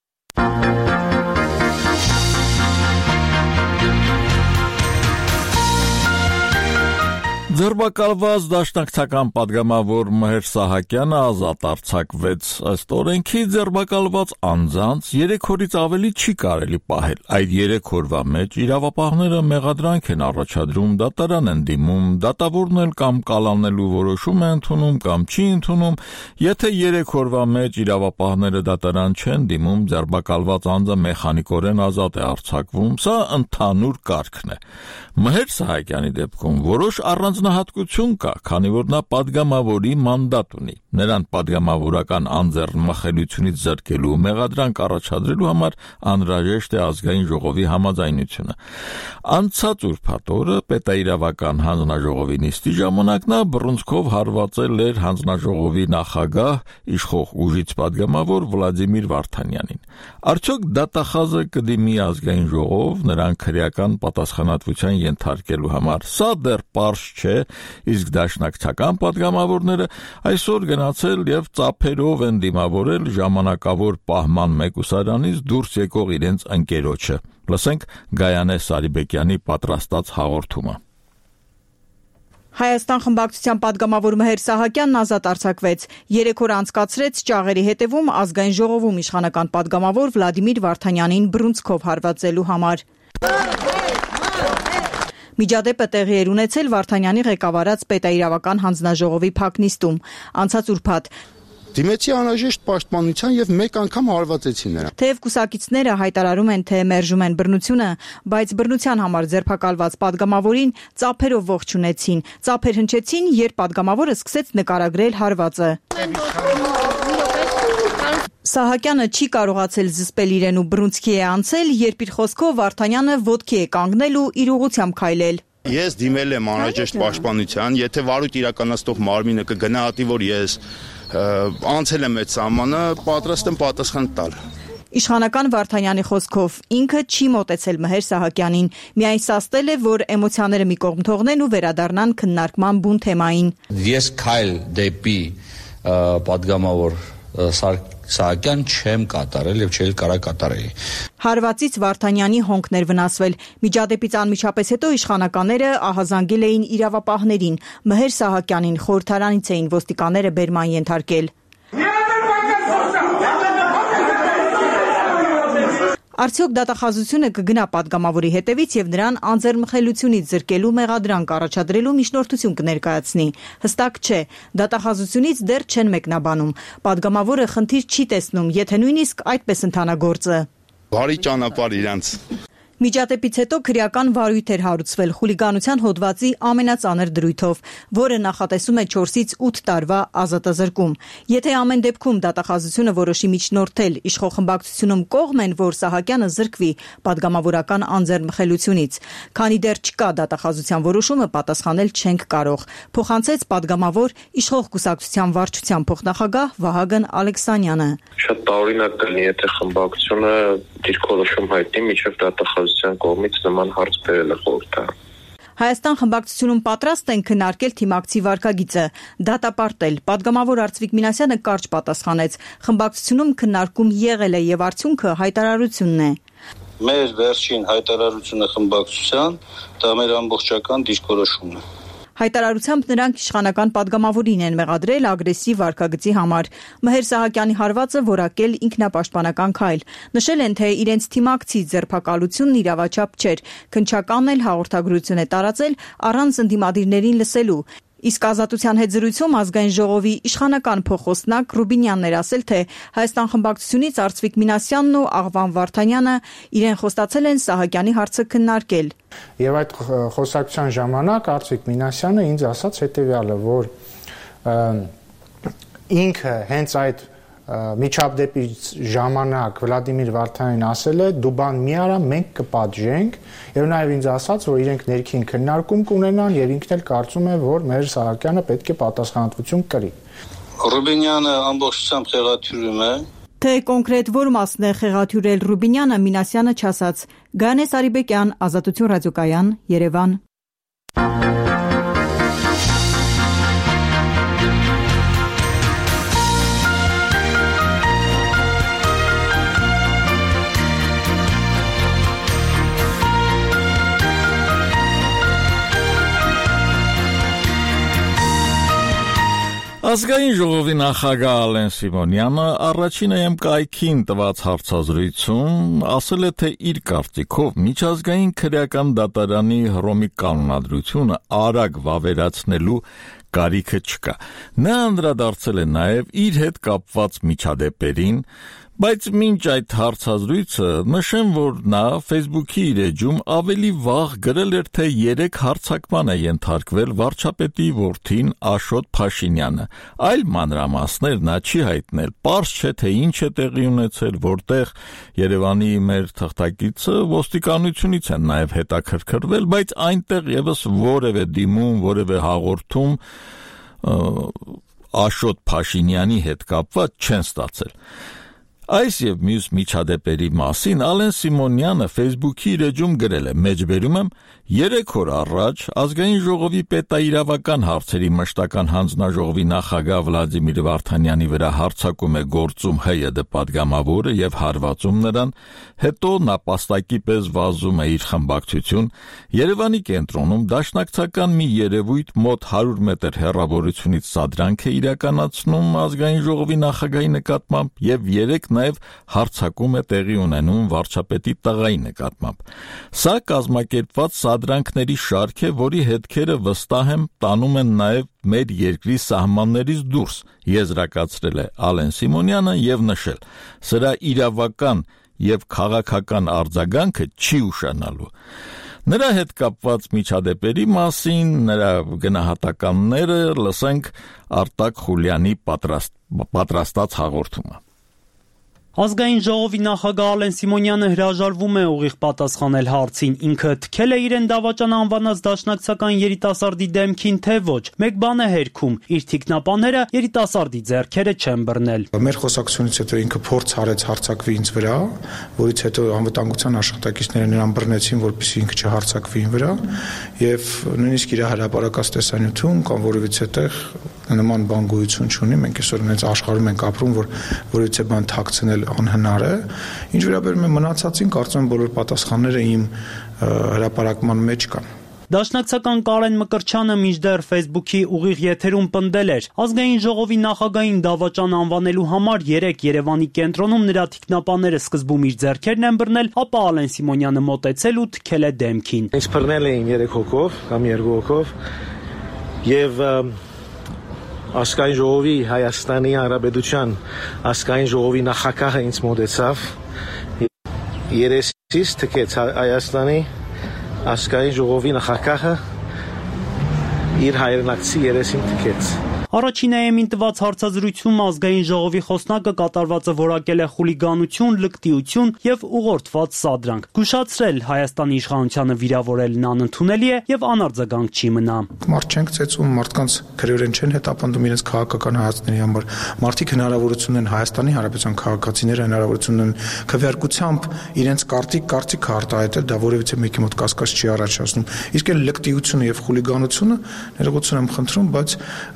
Ձերբակալված դաշնակցական падգամավոր Մհեր Սահակյանը ազատ արձակվեց։ Ըստ օրենքի ձերբակալված անձանց 3 օրից ավելի չի կարելի պահել։ Այդ 3 օրվա մեջ իրավապահները մեղադրանք են առաջադրում, դատարան են դիմում, դատավորն կամ կալանելու որոշում է ընդունում կամ չի ընդունում։ Եթե 3 օրվա մեջ իրավապահները դատարան չեն դիմում, ձերբակալված անձը մեխանիկորեն ազատ է արձակվում։ Սա ընդհանուր կարգն է։ Մհեր Սահակյանի դեպքում որոշ առանձնահատկություն կա, քանի որ նա падգամավորի մանդատ ունի։ Նրան падգամավորական անձեռնմխելիությունից զրկելու մեղադրանք առաջադրելու համար անհրաժեշտ է ազգային ժողովի համաձայնությունը։ Անցած ուրբաթ օրը պետաիրավական հանձնաժողովի նիստի ժամանակ նա բռունցքով հարվածել էր հանձնաժողովի նախագահ իշխող ուժից падգամավոր Վլադիմիր Վարդանյանին։ Արդյոք դատախազը կդիմի ազգային ժողով նրան քրեական պատասխանատվության ենթարկելու համար։ Սա դեռ պարզ չէ, իսկ դաշնակցական падգամավորները այսօր գնացել եւ ծափերով են դիմավորել ժամանակավոր պահման մեկուսարանից դուրս եկող իրենց ընկերոջը։ Լսենք Գայանե Սարիբեկյանի պատրաստած հաղորդումը։ Հայաստան խմբակցության падգամավոր Մհեր Սահակյանն ազատ արձակվեց։ 3 օր անցկացրեց ճաղերի հետևում ազգային ժողովում իշխանական падգամավոր Վլադիմիր Վարդանյանին բռունցքով հարվածելու համար։ Միջադեպը տեղի էր ունեցել Վարդանյանի ղեկավարած պետաիրավական հանձնաժողովի փակնիստում։ Անցած ուրբաթ Դիմեցի անհրաժեշտ պաշտպանության եւ մեկ անգամ հարվածեցին նրան։ Թեև կուսակիցները հայտարարում են, թե մերժում են բռնությունը, բայց բռնության համար ձերբակալված падգամավորին ծափերով ողջունեցին։ Ծափեր հնչեցին, երբ падգամավորը սկսեց նկարագրել հարվածը։ Սահակյանը չի կարողացել զսպել իրեն ու բռունցքի է անցել, երբ իր խոսքով Վարդանյանը ոտքի է կանգնել ու իր ուղղությամբ քայլել։ Ես դիմել եմ անհրաժեշտ պաշտպանության, եթե վարույթ իրականացնող մարմինը կգնահատի, որ ես անցել եմ այդ սահմանը, պատրաստ եմ պատասխան տալ։ Իշխանական Վարդանյանի խոսքով ինքը չի մոտեցել Մհեր Սահակյանին, միայն սաստել է, որ էմոցիաները մի կողմ թողնեն ու վերադառնան քննարկման բուն թեմային։ Ես քայլ դեպի падգամավոր Սահակյան չեմ կատարել եւ չէի կարող կատարեի։ Հարվածից Վարդանյանի հոնքներ վնասվել։ Միջադեպից անմիջապես հետո իշխանականները ահազանգել էին իրավապահներին։ Մհեր Սահակյանին խորհրդարանից էին ոստիկանները բերման ենթարկել։ Արդյոք դատախազությունը կգնա падգամավորի հետևից եւ նրան անձեռնմխելիությունից զրկելու մեղադրանք առաջադրելու միջնորդություն կներկայացնի։ Հստակ չէ, դատախազությունից դեռ չեն մեկնաբանում։ Падգամավորը խնդիր չի տեսնում, եթե նույնիսկ այդպես ընթանա գործը։ Բարի ճանապարհ իրանց։ Միջադեպից հետո քրեական վարույթ էր հարուցվել խուլիգանության հոդվածի ամենածանր դրույթով, որը նախատեսում է 4-ից 8 տարվա ազատազրկում։ Եթե ամեն դեպքում դատախազությունը որոշի միջնորդել իշխող խմբակցությունում կողմ են, որ Սահակյանը զրկվի պատգամավորական անձեռնմխելությունից, քանի դեռ չկա դատախազության որոշումը, պատասխանել չենք կարող, փոխանցեց պատգամավոր իշխող կուսակցության վարչության փոխնախագահ Վահագն Ալեքսանյանը։ Շատ տարօրինակ կլինի, եթե խմբակցությունը դիրքորոշում հայտնի միջև դատախազության կողմից նման հարց բերելը խորհրդարան։ Հայաստան խմբակցությունում պատրաստ են քննարկել թիմակցի վարքագիծը, դատապարտել։ Պատգամավոր Արծվիկ Մինասյանը կարճ պատասխանեց. խմբակցությունում քննարկում եղել է եւ արդյունքը հայտարարությունն է։ Մեր վերջին հայտարարությունը խմբակցության դա մեր ամբողջական դիրքորոշումն է։ Հայտարարությամբ նրանք իշխանական պատգամավորին են մեղադրել ագրեսիվ վարքագծի համար։ Մհեր Սահակյանի հարվածը որակել ինքնապաշտպանական քայլ։ Նշել են, թե իրենց թիմակցի ձերբակալությունն իրավաչափ չէր։ Քննչականն էլ հաղորդագրություն է տարածել առանց ընդդիմադիրներին լսելու։ Իսկ Ազատության հետ զրույցում Ազգային ժողովի իշխանական փոխոստնակ Ռուբինյանն էր ասել, թե Հայաստան խմբակցությունից Արծվիկ Մինասյանն ու Աղվան Վարդանյանը իրեն խոստացել են Սահակյանի հարցը քննարկել։ Եվ այդ խոսակցության ժամանակ Արծվիկ Մինասյանը ինձ ասաց հետևյալը, որ ինքը հենց այդ միջադեպի ժամանակ Վլադիմիր Վարդանյանին ասել է դու բան մի արա, մենք կպատժենք, եւ նաեւ ինձ ասաց, որ իրենք ներքին քննարկում կունենան եւ ինքն էլ կարծում է, որ մեր Սահակյանը պետք է պատասխանատվություն կրի։ Ռուբինյանը ամբողջությամբ խեղաթյուրում է։ Թե կոնկրետ որ մասն է խեղաթյուրել Ռուբինյանը, Մինասյանը չասաց։ Գայանե Սարիբեկյան, Ազատություն ռադիոկայան, Երևան։ Ազգային ժողովի նախագահ Ալեն Սիմոնյանը առաջին ԵՄԿ-ին տված հարցազրույցում ասել է, թե իր կարծիքով միջազգային քրեական դատարանի Հռոմի կանոնադրությունը արագ վավերացնելու կարիքը չկա։ Նա անդրադարձել է նաև իր հետ կապված միջադեպերին, բայց մինչ այդ հարցազրույցը նշեմ, որ նա Facebook-ի իր էջում ավելի վաղ գրել էր, թե 3 հարձակման է ենթարկվել վարչապետի որդին Աշոտ Փաշինյանը։ Այլ մանրամասներ նա չի հայտնել։ Պարզ չէ, թե ինչ է տեղի ունեցել, որտեղ Երևանի մեր թղթակիցը ոստիկանությունից են նաև հետաքրքրվել, բայց այնտեղ եւս որևէ դիմում, որևէ հաղորդում Աշոտ Փաշինյանի հետ կապված չեն ստացել։ Այս եւ մյուս միջադեպերի մասին Ալեն Սիմոնյանը Facebook-ի իր էջում գրել է. մեջբերում եմ 3 օր առաջ Ազգային ժողովի պետաիրավական հարցերի մշտական հանձնաժողովի նախագահ Վլադիմիր Վարդանյանի վրա հարձակում է գործում ՀՅԴ պատգամավորը եւ հարվածում նրան, հետո նապաստակի պես վազում է իր խմբակցություն, Երևանի կենտրոնում դաշնակցական մի երևույթ մոտ 100 մետր հեռավորությունից սադրանք է իրականացնում Ազգային ժողովի նախագահի նկատմամբ եւ 3 նաև հարձակում է տեղի ունենում վարչապետի տղայի նկատմամբ։ Սա կազմակերպված սադրանքների շարք է, որի հետքերը վստահ եմ տանում են նաև մեր երկրի սահմաններից դուրս, եզրակացրել է Ալեն Սիմոնյանը եւ նշել. սրա իրավական եւ քաղաքական արձագանքը չի ուշանալու։ Նրա հետ կապված միջադեպերի մասին, նրա գնահատականները լսենք Արտակ Խուլյանի պատրաստած հաղորդումը։ Ազգային ժողովի նախագահ Ալեն Սիմոնյանը հրաժարվում է ուղիղ պատասխանել հարցին, ինքը թքել է իրեն դավաճան անվանած դաշնակցական երիտասարդի դեմքին, թե ոչ, մեկ բան է հերքում, իր թիկնապանները երիտասարդի ձեռքերը չեն բռնել։ Մեր խոսակցությունից հետո ինքը փորձ արեց հարձակվի ինձ վրա, որից հետո անվտանգության աշխատակիցները նրան բռնեցին, որպեսզի ինքը չհարձակվի ին վրա, եւ նույնիսկ իր հրապարակած տեսանյութում կամ որևիցե տեղ նման բան գոյություն չունի, մենք այսօր նենց աշխարհում ենք ապրում, որ որևիցե բան թաքցնել անհնար է։ Ինչ վերաբերում է մնացածին, կարծում եմ բոլոր պատասխանները իմ հրապարակման մեջ կան։ Դաշնակցական Կարեն Մկրտչյանը մինչդեռ Facebook-ի ուղիղ եթերում պնդել էր. Ազգային ժողովի նախագահին դավաճան անվանելու համար 3 Երևանի կենտրոնում նրա թիկնապանները սկզբում իր ձեռքերն են բռնել, ապա Ալեն Սիմոնյանը մոտեցել ու թքել է դեմքին։ Ինձ բռնել էին 3 հոգով կամ 2 հոգով եւ Ազգային ժողովի Հայաստանի Հանրապետության ազգային ժողովի նախագահը ինձ մոտեցավ, երես Իսկ թքեց Հայաստանի ազգային ժողովի նախագահը իր հայրենակցի երեսին թքեց։ Առաջին AM-ին տված հարցազրույցում ազգային ժողովի խոսնակը կատարվածը որակել է խուլիգանություն, լկտիություն եւ ուղղորդված սադրանք։ Զգուշացրել Հայաստանի իշխանությանը վիրավորելն անընդունելի է եւ անարձագանք չի մնա։ Մարդ չենք ծեծում, մարդկանց քրեորեն չեն հետապնդում իրենց քաղաքական հայացքների համար։ Մարդիկ հնարավորություն են Հայաստանի Հանրապետության քաղաքացիները հնարավորություն են քվեարկությամբ իրենց կարծիք արտահայտել, դա որևիցե մեկի մոտ կասկած չի առաջացնում։ Իսկ այն լկտիությունը եւ խուլիգանությունը ներողություն եմ խնդրում, բայց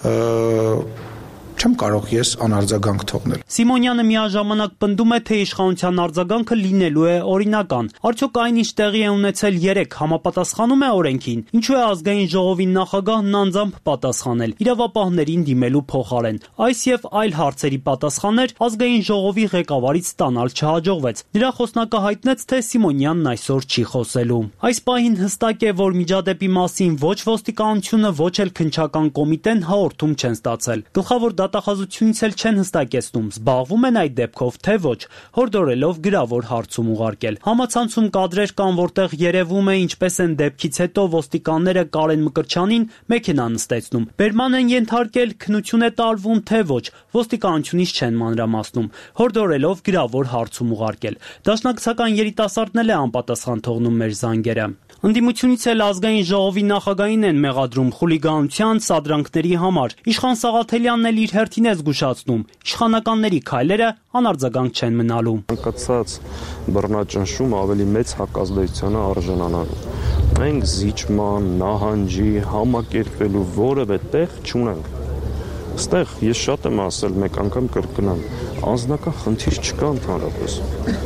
չեմ կարող ես անարձագանք թողնել։ Սիմոնյանը միաժամանակ պնդում է, թե իշխանության արձագանքը լինելու է օրինական։ Արդյոք այն ինչ տեղի է ունեցել 3 համապատասխանում է օրենքին։ Ինչու է ազգային ժողովի նախագահն անձամբ պատասխանել իրավապահներին դիմելու փոխարեն։ Այս եւ այլ հարցերի պատասխաններ ազգային ժողովի ղեկավարից ստանալ չհաջողվեց։ Նրա խոսնակը հայտնեց, թե Սիմոնյանն այսօր չի խոսելու։ Այս պահին հստակ է, որ միջադեպի մասին ոչ ոստիկանությունը, ոչ էլ քննչական կոմիտեն հաղորդում չեն ստացել։ Գլխավոր դատախազությունից էլ չեն հստակեցնում, զբաղվում են այդ դեպքով, թե ոչ, հորդորելով գրավոր հարցում ուղարկել։ Համացանցում կադրեր կան, որտեղ երևում է ինչպես են դեպքից հետո ոստիկանները Կարեն Մկրտչյանին մեքենա նստեցնում։ Բերման են ենթարկել, քննություն է տարվում, թե ոչ, ոստիկանությունից չեն մանրամասնում, հորդորելով գրավոր հարցում ուղարկել։ Դաշնակցական երիտասարդն էլ է անպատասխան թողնում մեր զանգերը։ Ընդդիմությունից էլ ազգային ժողովի նախագահին են մեղադրում խուլիգանության սադրանքների համար։ Իշխան Սաղաթելյանն էլ իր հերթին է զգուշացնում, իշխանականների քայլերը անարձագանք չեն մնալու։ Անկացած բռնաճնշում ավելի մեծ հակազդեցության արժանանալու։ Մենք զիջման, նահանջի, համակերպելու որևէ տեղ չունենք։ Այստեղ ես շատ եմ ասել, մեկ անգամ կրկնեմ, անձնական խնդիր չկա ընդհանրապես։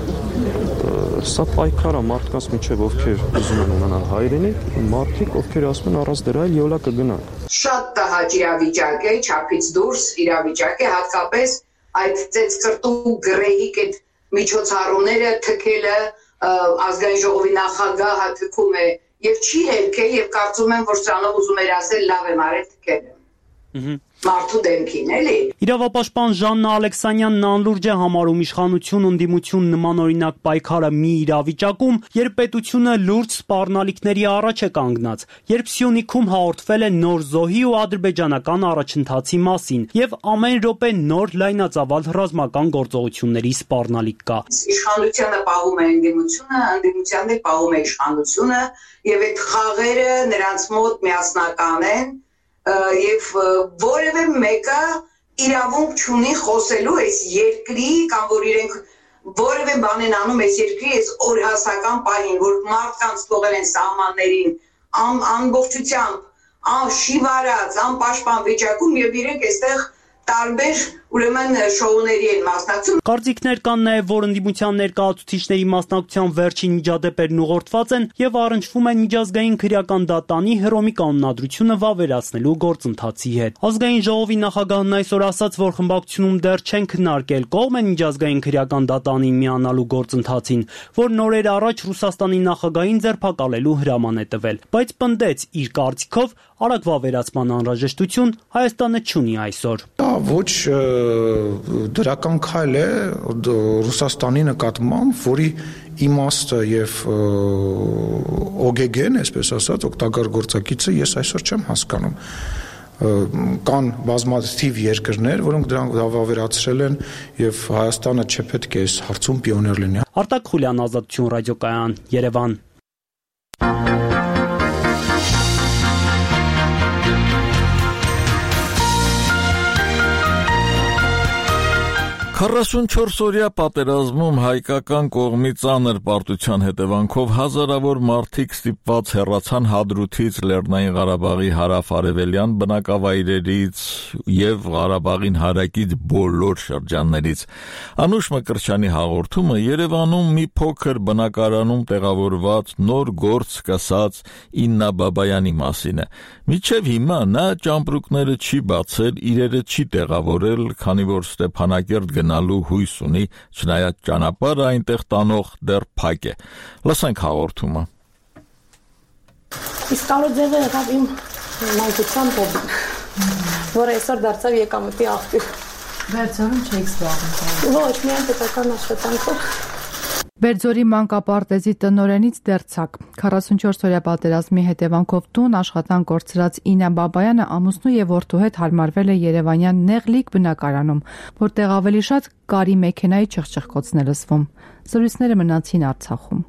Սա պայքար է մարդկանց միջև, ովքեր ուզում են ունենալ հայրենիք, մարդիկ, ովքեր ասում են առանց դրա էլ յոլա կգնանք։ Շատ տհաճ իրավիճակ է, չափից դուրս իրավիճակ է, հատկապես այդ ծեծկրտու գրեհիկ այդ միջոցառումները թքելը ազգային ժողովի նախագահը թքում է եւ չի հերքել եւ կարծում եմ, որ սրանով ուզում էր ասել լավ եմ արել թքելը։ Մարդու դեմքին էլի։ Իրավապաշտպան Ժաննա Ալեքսանյանն անլուրջ է համարում իշխանություն ընդդիմություն նմանօրինակ պայքարը մի իրավիճակում, երբ պետությունը լուրջ սպառնալիքների առաջ է կանգնած, երբ Սյունիքում հաղորդվել է նոր զոհի ու ադրբեջանական առաջընթացի մասին եւ ամեն րոպե նոր լայնածավալ ռազմական գործողությունների սպառնալիք կա։ Իշխանությունը պահում է ընդդիմությունը, ընդդիմությանն էլ պահում է իշխանությունը եւ այդ խաղերը նրանց մոտ միասնական են եւ որևէ մեկը իրավունք չունի խոսելու այս երկրի կամ որ իրենք որևէ բան են անում այս երկրի այս օրհասական պահին, որ մարդկանց թողել են սահմաններին ամբողջությամբ շիվարած, անպաշտպան վիճակում եւ իրենք այստեղ տարբեր ուրեմն շոուների են մասնակցում։ Կարծիքներ կան նաև, որ ընդդիմության ներկայացուցիչների մասնակցության վերջին միջադեպերն ուղղորդված են եւ առնչվում են միջազգային քրեական դատանի Հռոմի կանոնադրությունը վավերացնելու գործընթացի հետ։ Ազգային ժողովի նախագահն այսօր ասաց, որ խմբակցությունում դեռ չեն քննարկել կողմ են միջազգային քրեական դատանին միանալու գործընթացին, որ նորեր առաջ Ռուսաստանի նախագահին ձերբակալելու հրաման է տվել, բայց պնդեց իր կարծիքով արագ վավերացման անհրաժեշտություն Հայաստանը չունի այսօր։ Դա ոչ դրական քայլ է Ռուսաստանի նկատմամբ, որի իմաստը եւ օգեգեն, այսպես ասած, օգտակար գործակիցը ես այսօր չեմ հասկանում։ Կան բազմաթիվ երկրներ, որոնք դրանք վավերացրել են եւ Հայաստանը չպետք է այս հարցում պիոներ լինի։ Արտակ Խուլյան, Ազատություն ռադիոկայան, Երևան։ 44-օրյա պատերազմում հայկական կողմի ծանր պարտության հետևանքով հազարավոր մարդիկ ստիպված հեռացան Հադրութից, Լեռնային Ղարաբաղի հարավ-արևելյան բնակավայրերից եւ Ղարաբաղին հարակից բոլոր շրջաններից։ Անուշ Մկրտչյանի հաղորդումը Երևանում մի փոքր բնակարանում տեղավորված նոր գործ սկսած Իննա Բաբայանի մասին է։ Մինչև հիմա նա ճամպրուկները չի բացել, իրերը չի տեղավորել, քանի որ Ստեփանակերտ գնալու հույս ունի, չնայած ճանապարհը այնտեղ տանող դեռ փակ է։ Լսենք հաղորդումը։ Իսկ կարոձեղը եղավ իմ մանկության հոբբի, որը այսօր դարձավ եկամտի աղբյուր։ Վերջանում չեք զբաղվում։ Ոչ, միայն պետական աշխատանքով։ Բերձորի մանկապարտեզի տնօրենից դերձակ 44-օրյա պատերազմի հետևանքով տուն աշխատանք կորցրած Ինա Բաբայանը ամուսնու եւ որդու հետ հարմարվել է Երևանյան Նեղլիկ բնակարանում, որտեղ ավելի շատ կարի մեքենայի չխչխկոցն է լսվում։ Զրույցները մնացին Արցախում։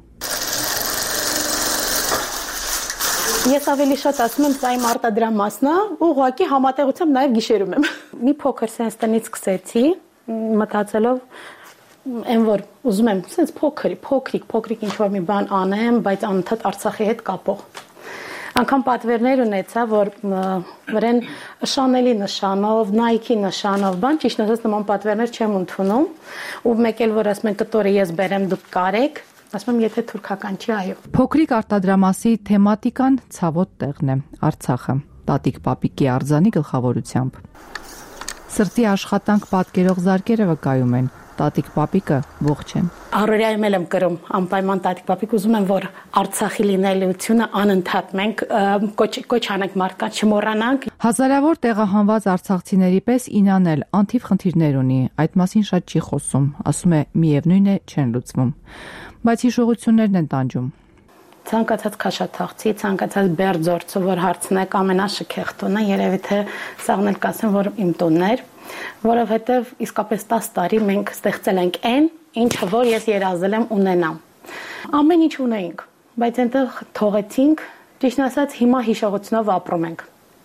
Ես ավելի շատ ասում եմ, սա իմ արտադրամասն է, ուղղակի համատեղությամբ նաեւ գիշերում եմ։ Մի փոքր sense տնից սկսեցի, մտածելով Այն որ ուզում եմ, sense փոքրիկ ինչ-որ մի բան անեմ, բայց անընդհատ Արցախի հետ կապող։ Անգամ պատվերներ ունեցա, որ վրան Շանելի նշանով, Nike նշանով, բան ճիշտ ասած նման պատվերներ չեմ ընդունում, ու մեկ էլ որ ասում են կտորը ես բերեմ դուք կարեք, ասում եմ եթե թուրքական չի, այո։ Փոքրիկ արտադրամասի թեմատիկան ցավոտ տեղն է, Արցախը, Տատիկ Պապիկի արձանի գլխավորությամբ։ Սրտի աշխատանք պատկերող զարկերը վկայում են Տատիկ Պապիկը ողջ են։ Առօրյայում եմ կրում անպայման Տատիկ Պապիկ, ուզում եմ որ Արցախի լինելիությունը անընդհատ մենք կոչ անենք մարդկանց չմոռանանք։ Հազարավոր տեղահանված արցախցիների պես Ինան էլ անթիվ խնդիրներ ունի, այդ մասին շատ չի խոսում, ասում է միևնույն է չեն լուծվում, բայց հիշողություններն են տանջում։ Ցանկացած քաշաթաղցի, ցանկացած բերձորցը, որ հարցնեք ամենաշքեղ տունը, երևի թե սաղն էլ կասեմ, որ իմ տունն էր, որովհետև իսկապես 10 տարի մենք ստեղծել ենք այն, ինչը որ ես երազել եմ ունենամ։ Ամեն ինչ ունեինք, բայց այնտեղ թողեցինք, ճիշտ ասած հիմա հիշողությունով ապրում ենք։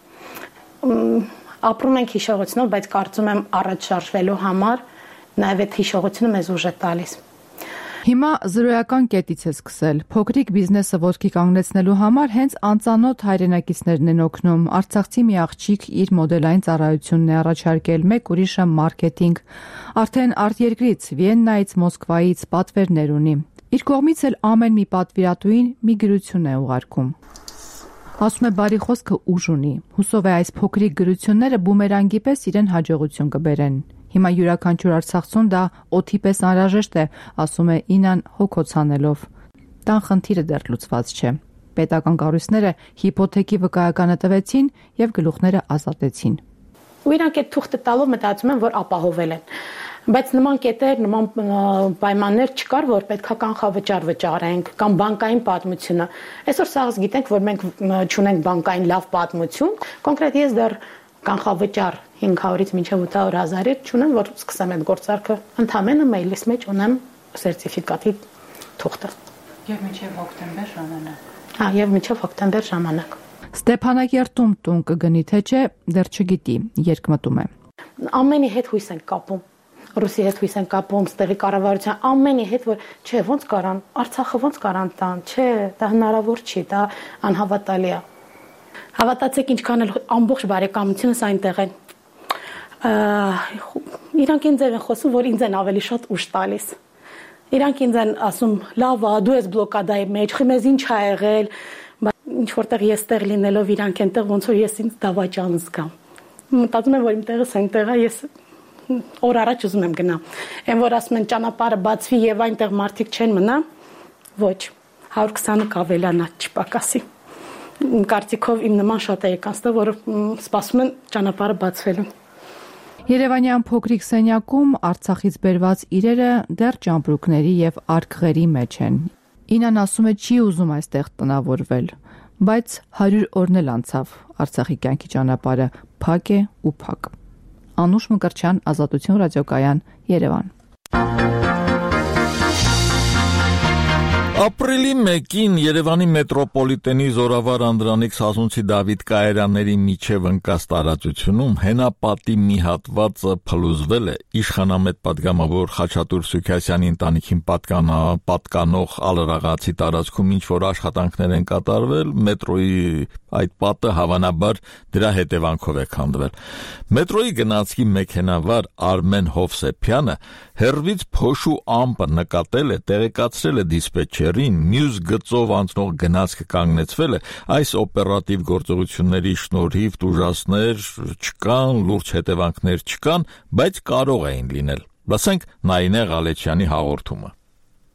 Ապրում ենք հիշողությունով, բայց կարծում եմ առաջ շարժվելու համար նաև այդ հիշողությունը մեզ ուժ է տալիս։ Հիմա զրոյական կետից է սկսել։ Փոքրիկ բիզնեսը ոտքի կանգնեցնելու համար հենց անծանոթ հայրենակիցներն են օգնում։ Արցախցի մի աղջիկ իր մոդելային ծառայությունն է առաջարկել, մեկ ուրիշը մարքեթինգ։ Արդեն արտերկրից, Վիեննայից, Մոսկվայից պատվերներ ունի։ Իր կողմից էլ ամեն մի պատվիրատուին մի գրություն է ուղարկում։ Ասում է բարի խոսքը ուժ ունի։ Հուսով է այս փոքրիկ գրությունները բումերանգի պես իրեն հաջողություն կբերեն։ Հիմա յուրաքանչյուր արցախցուն դա օդի պես անհրաժեշտ է, ասում է Ինան հոգոց անելով։ Տան խնդիրը դեռ լուծված չէ։ Պետական կառույցները հիփոթեքի վկայականը տվեցին եւ գլուխները ազատեցին։ Ու իրանք այդ թուղթը տալով մտածում են, որ ապահովել են։ Բայց նման կետեր, նման պայմաններ չկար, որ պետքա կանխավճար վճարենք կամ բանկային պատմությունը։ Այսօր սաղս գիտենք, որ մենք չունենք բանկային լավ պատմություն, կոնկրետ ես դեռ կանխավճար 500-ից մինչև 800,000 չունեմ, որ սկսեմ այդ գործարքը։ Ընդամենը մեյլիս մեջ ունեմ սերտիֆիկատի թուղթը։ Եվ մինչև հոկտեմբեր ժամանակ։ Հա, եւ մինչև հոկտեմբեր ժամանակ։ Ստեփանակերտում տուն կգնի թե չէ, դեռ չգիտի, երկմտում է։ Ամենի հետ հույս ենք կապում։ Ռուսի հետ հույս են կապում, ստեղի կառավարության ամենի հետ, որ չէ, ոնց կարան, Արցախը ոնց կարան տան, չէ, դա հնարավոր չի, դա անհավատալի է։ Հավատացեք, ինչքան էլ ամբողջ բարեկամությունս այնտեղ են։ Իրանք ինձ են խոսում, որ ինձ են ավելի շատ ուժ տալիս։ Իրանք ինձ են ասում, լավ է, դու ես բլոկադայի մեջ, խմեզ ինչ ա եղել, ինչ որտեղ ես տեղ լինելով իրանք այնտեղ ոնց որ ես ինձ դավաճան զգամ։ Մտածում եմ, որ իմ տեղս այնտեղ է, ես օր առաջ ուզում եմ գնամ։ Այն որ ասում են ճանապարհը բացվի եւ այնտեղ մարդիկ չեն մնա, ոչ, 120-ը կավելանա, չպակասի։ Իմ կարծիքով իմ նման շատ է եկանստը, որ սպասում են ճանապարհը բացվելուն։ Երևանյան փոքրիկ սենյակում Արցախից բերված իրերը դեռ ճամպրուկների եւ արկղերի մեջ են։ Ինան ասում է չի ուզում այստեղ տնավորվել, բայց 100 օրն էլ անցավ Արցախի կյանքի ճանապարհը փակ է ու փակ։ Անուշ Մկրտչյան, Ազատություն ռադիոկայան, Երևան։ Ապրիլի 1-ին Երևանի մետրոպոլիտենի Զորավար Անդրանիկ Սասունցի Դավիթ կայարանների միջև ընկած տարածությունում հենապատի մի հատվածը փլուզվել է իշխանամետ պատգամավոր Խաչատուր Սուքասյանի ընտանիքին պատկանող Ալրաղացի տարածքում ինչ որ աշխատանքներ են կատարվել, մետրոյի այդ պատը հավանաբար դրա հետևանքով է քանդվել։ Մետրոյի գնացքի մեքենավար Արմեն Հովսեփյանը հերվից փոշու ամպը նկատել է, տեղեկացրել է դիսպետչերին, մյուս գծով անցնող գնացքը կանգնեցվել է, այս օպերատիվ գործողությունների շնորհիվ տուժածներ չկան, լուրջ հետևանքներ չկան, բայց կարող էին լինել։ Լսենք Նայինե Ղալեչյանի հաղորդումը։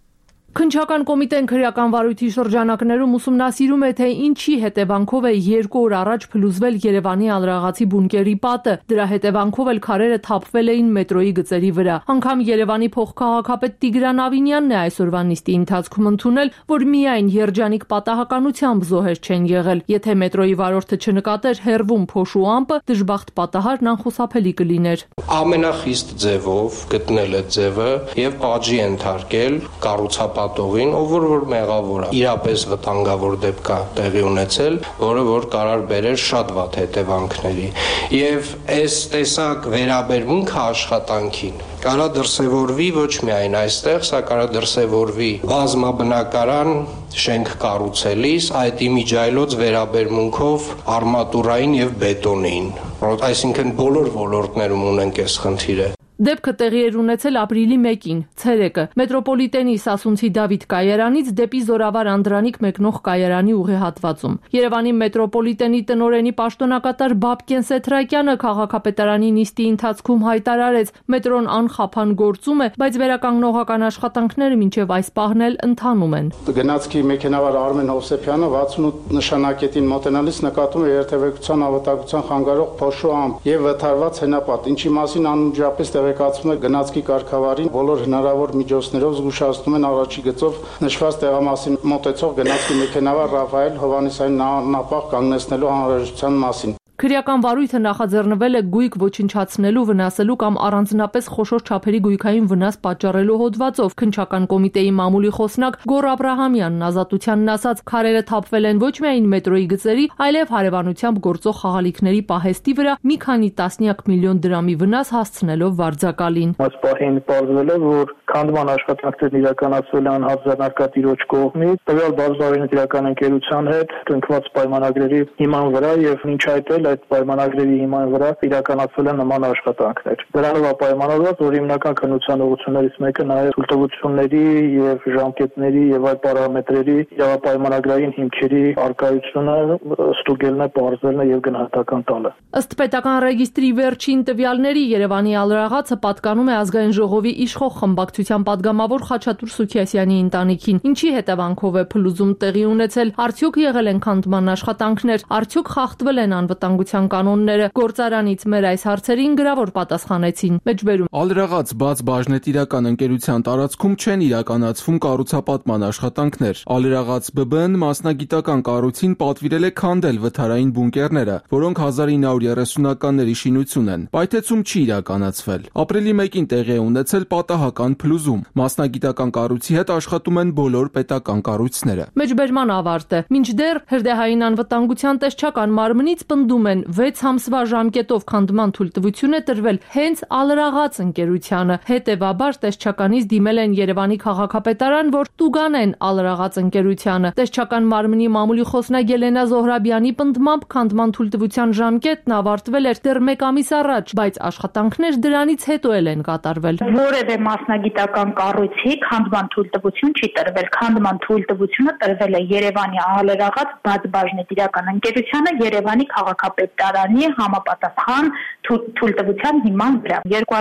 Քննչական կոմիտեն քրեական վարույթի շրջանակներում ուսումնասիրում է, թե ինչի հետևանքով է 2 օր առաջ փլուզվել Երևանի Ալրաղացի բունկերի պատը։ Դրա հետևանքով էլ քարերը թափվել էին մետրոյի գծերի վրա։ Անգամ Երևանի փոխքաղաքապետ Տիգրան Ավինյանն է այսօրվա նիստի ընթացքում ընդունել, որ միայն երջանիկ պատահականությամբ զոհեր չեն եղել։ Եթե մետրոյի վարորդը չնկատեր հեռվում փոշու ամպը, դժբախտ պատահարն անխուսափելի կլիներ։ Ամենախիստ ձևով գտնել է ձևը եւ պատժի ենթարկել կառուցապատողին, ով որ մեղավոր է։ Իրապես վտանգավոր դեպք է տեղի ունեցել, որը որ կարող բերել շատ վատ հետևանքների։ Եվ այս տեսակ վերաբերմունքը աշխատանքին կարա դրսևորվի ոչ միայն այստեղ, սա կարա դրսևորվի բազմաբնակարան շենք կառուցելիս այդ իմիջայլոց վերաբերմունքով արմատուրային եւ բետոնին։ Այսինքն բոլոր ոլորտներում ունենք այս խնդիրը։ Դեպքը տեղի էր ունեցել ապրիլի 1-ին, ցերեկը, մետրոպոլիտենի Սասունցի Դավիթ կայարանից դեպի Զորավար Անդրանիկ մեկնող կայարանի ուղեհատվածում։ Երևանի մետրոպոլիտենի տնօրենի պաշտոնակատար Բաբկեն Սեթրակյանը քաղաքապետարանի նիստի ընթացքում հայտարարեց, մետրոն անխափան գործում է, բայց վերականգնողական աշխատանքները մինչև այս պահն էլ ընթանում են։ Գնացքի մեքենավար Արմեն Հովսեփյանը 68 նշանակետին մոտենալիս նկատում է երթևեկության ավտակցության խանգարող փոշու ամպ եւ վթարված հենապատ, ինչի մասին անմիջապես տեղեկացվում է գնացքի կարգավարին, բոլոր հնարավոր միջոցներով զգուշացնում են առաջի գծով նշված տեղամասին մոտեցող գնացքի մեքենավար Ռաֆայել Հովհաննիսյանին նապաղ կանգնեցնելու անհրաժեշտության մասին։ Քրեական վարույթը նախաձեռնվել է գույք ոչնչացնելու, վնասելու կամ առանձնապես խոշոր չափերի գույքային վնաս պատճառելու հոդվածով։ Քննչական կոմիտեի մամուլի խոսնակ Գոռ Աբրահամյանն Ազատությանն ասաց, քարերը թափվել են ոչ միայն մետրոյի գծերի, այլև հարևանությամբ գործող խաղալիքների պահեստի վրա մի քանի տասնյակ միլիոն դրամի վնաս հասցնելով վարձակալին։ Այս պահին պարզվել է, որ քանդման աշխատանքներն իրականացվել են արձանարկատիրոջ կողմից, տվյալ բազմավարինության ընկերության հետ կնքված պայմանագրերի հիման վրա եւ մինչ այդ այդ պայմանագրերի հիման վրա իրականացվել են նման աշխատանքներ։ Դրանով է պայմանավորված, որ հիմնական քննության ուղղություններից մեկը նաև թույլտվությունների եւ ժամկետների եւ այլ պարամետրերի իրավապայմանագրային հիմքերի արկայությունը ստուգելն է, պարզելն է եւ գնահատական տալը։ Ըստ պետական ռեգիստրի վերջին տվյալների Երևանի Ալրաղացը պատկանում է ազգային ժողովի իշխող խմբակցության падգամավոր Խաչատուր Սուքիասյանի ընտանիքին։ Ինչի հետևանքով է փլուզում տեղի ունեցել, արդյոք եղել են քանդման աշխատանքներ, արդյոք խախտվել են անվտանգության կանոնները։ Գործարանից մեր այս հարցերին գրավոր պատասխանեցին։ Մեջբերում Ալրաղաց բաց բաժնետիրական ընկերության տարածքում չեն իրականացվում կառուցապատման աշխատանքներ։ Ալրաղաց ԲԲ-ն մասնագիտական կառույցին պատվիրել է քանդել վթարային բունկերները, որոնք 1930-ականների շինություն են։ Պայթեցում չի իրականացվել։ Ապրիլի 1-ին տեղի է ունեցել պատահական փլուզում։ Մասնագիտական կառույցի հետ աշխատում են բոլոր պետական կառույցները։ Մեջբերման ավարտը։ Մինչդեռ հրդեհային անվտանգության տեսչական մարմնից պնդում են 6 ամսվա ժամկետով քանդման թույլտվություն է տրվել հենց Ալրաղաց ընկերությանը։ Հետևաբար տեսչականից դիմել են Երևանի քաղաքապետարան, որ տուգանեն Ալրաղաց ընկերությանը։ Տեսչական մարմնի մամուլի խոսնակ Ելենա Զոհրաբյանի պնդմամբ քանդման թույլտվության ժամկետն ավարտվել էր դեռ 1 ամիս առաջ, բայց աշխատանքներ դրանից հետո են կատարվել։ Որևէ մասնագիտական կառույցի քանդման թույլտվություն չի տրվել։ Քանդման թույլտվությունը տրվել է Երևանի Ալրաղաց բաց բաժնետիրական ընկերությանը Երևանի քաղաքապետարանի համապատասխան թույլտվության հիման վրա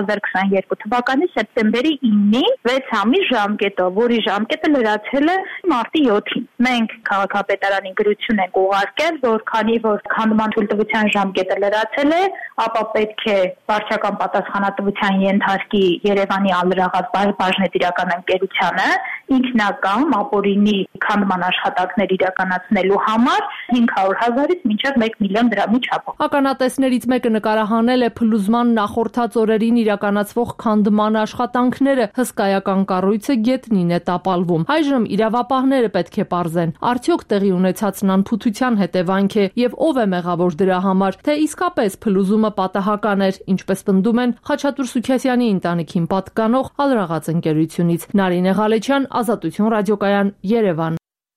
2022 թվականի սեպտեմբերի 9-ին 6 ամիս ժամկետով, որի ժամկետը լրացել է մարտի 7-ին։ Մենք քաղաքապետարանի գրություն ենք ուղարկել, որ քանի որ քանդման թույլտվության ժամկետը լրացել է, ապա պետք է վարչական պատասխանատվության ենթարկի Երևանի Ալրաղաց բաժնետիրական ընկերությանը ինքնական ապօրինի քանդման աշխատանքներ իրականացնելու համար 500,000-ից մինչև 1 միլիոն դրամի չափով։ Ականատեսներից մեկը նկարահանել է փլուզման նախորդած օրերին իրականացվող քանդման աշխատանքները։ Հսկայական կառույցը գետնին է տապալվում։ Այժմ իրավապահները պետք է պարզեն, արդյոք տեղի ունեցածն անփութության հետևանք է եւ ով է մեղավոր դրա համար, թե իսկապես փլուզումը պատահական էր, ինչպես պնդում են Խաչատուր Սուքիասյանի ընտանիքին պատկանող Ալրաղաց ընկերությունից։ Նարինե Ղալեչյան, Ազատություն ռադիոկայան, Երևան։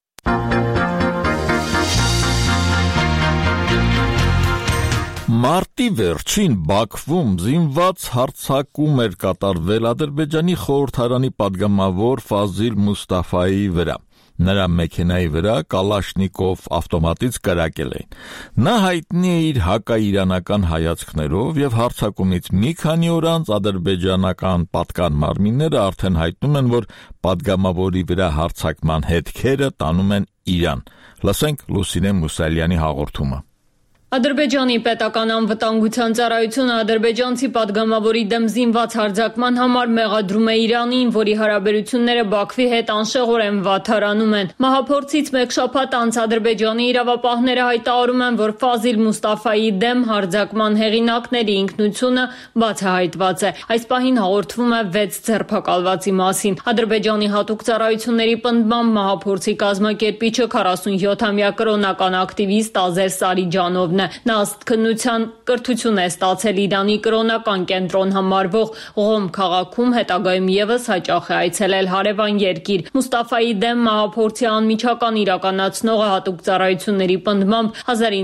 Մարտի վերջին Բաքվում զինված հարձակում էր կատարվել Ադրբեջանի խորհրդարանի падգամավոր Ֆազիլ Մուստաֆայի վրա։ Նրա մեքենայի վրա Կալաշնիկով ավտոմատից կրակել էին։ Նա հայտնի է իր հակաիրանական հայացքներով եւ հարձակումից մի քանի օր անց ադրբեջանական պատկան մարմինները արդեն հայտնում են, որ պատգամավորի վրա հարձակման հետքերը տանում են Իրան։ Լսենք Լուսինե Մուսալյանի հաղորդումը։ Ադրբեջանի պետական անվտանգության ծառայությունը ադրբեջանցի պատգամավորի դեմ զինված հարձակման համար մեղադրում է Իրանին, որի հարաբերությունները Բաքվի հետ անշեղորեն վատթարանում են։ Մահափորձից մեկ շաբաթ անց Ադրբեջանի իրավապահները հայտարարում են, որ Ֆազիլ Մուստաֆայի դեմ հարձակման հեղինակների ինքնությունը բացահայտված է։ Այս պահին հաղորդվում է 6 ձերբակալվածի մասին։ Ադրբեջանի հատուկ ծառայությունների պնդմամբ մահափորձի կազմակերպիչը 47-ամյա կրոնական ակտիվիստ Ազեր Սարիջանովն է։ Նա ըստ քննության կրթություն է ստացել Իրանի կրոնական կենտրոն համարվող Ղոմ քաղաքում, հետագայում ևս հաճախ է այցելել հարևան երկիր։ Մուստաֆայի դեմ մահափորձի անմիջական իրականացնողը հատուկ ծառայությունների պնդմամբ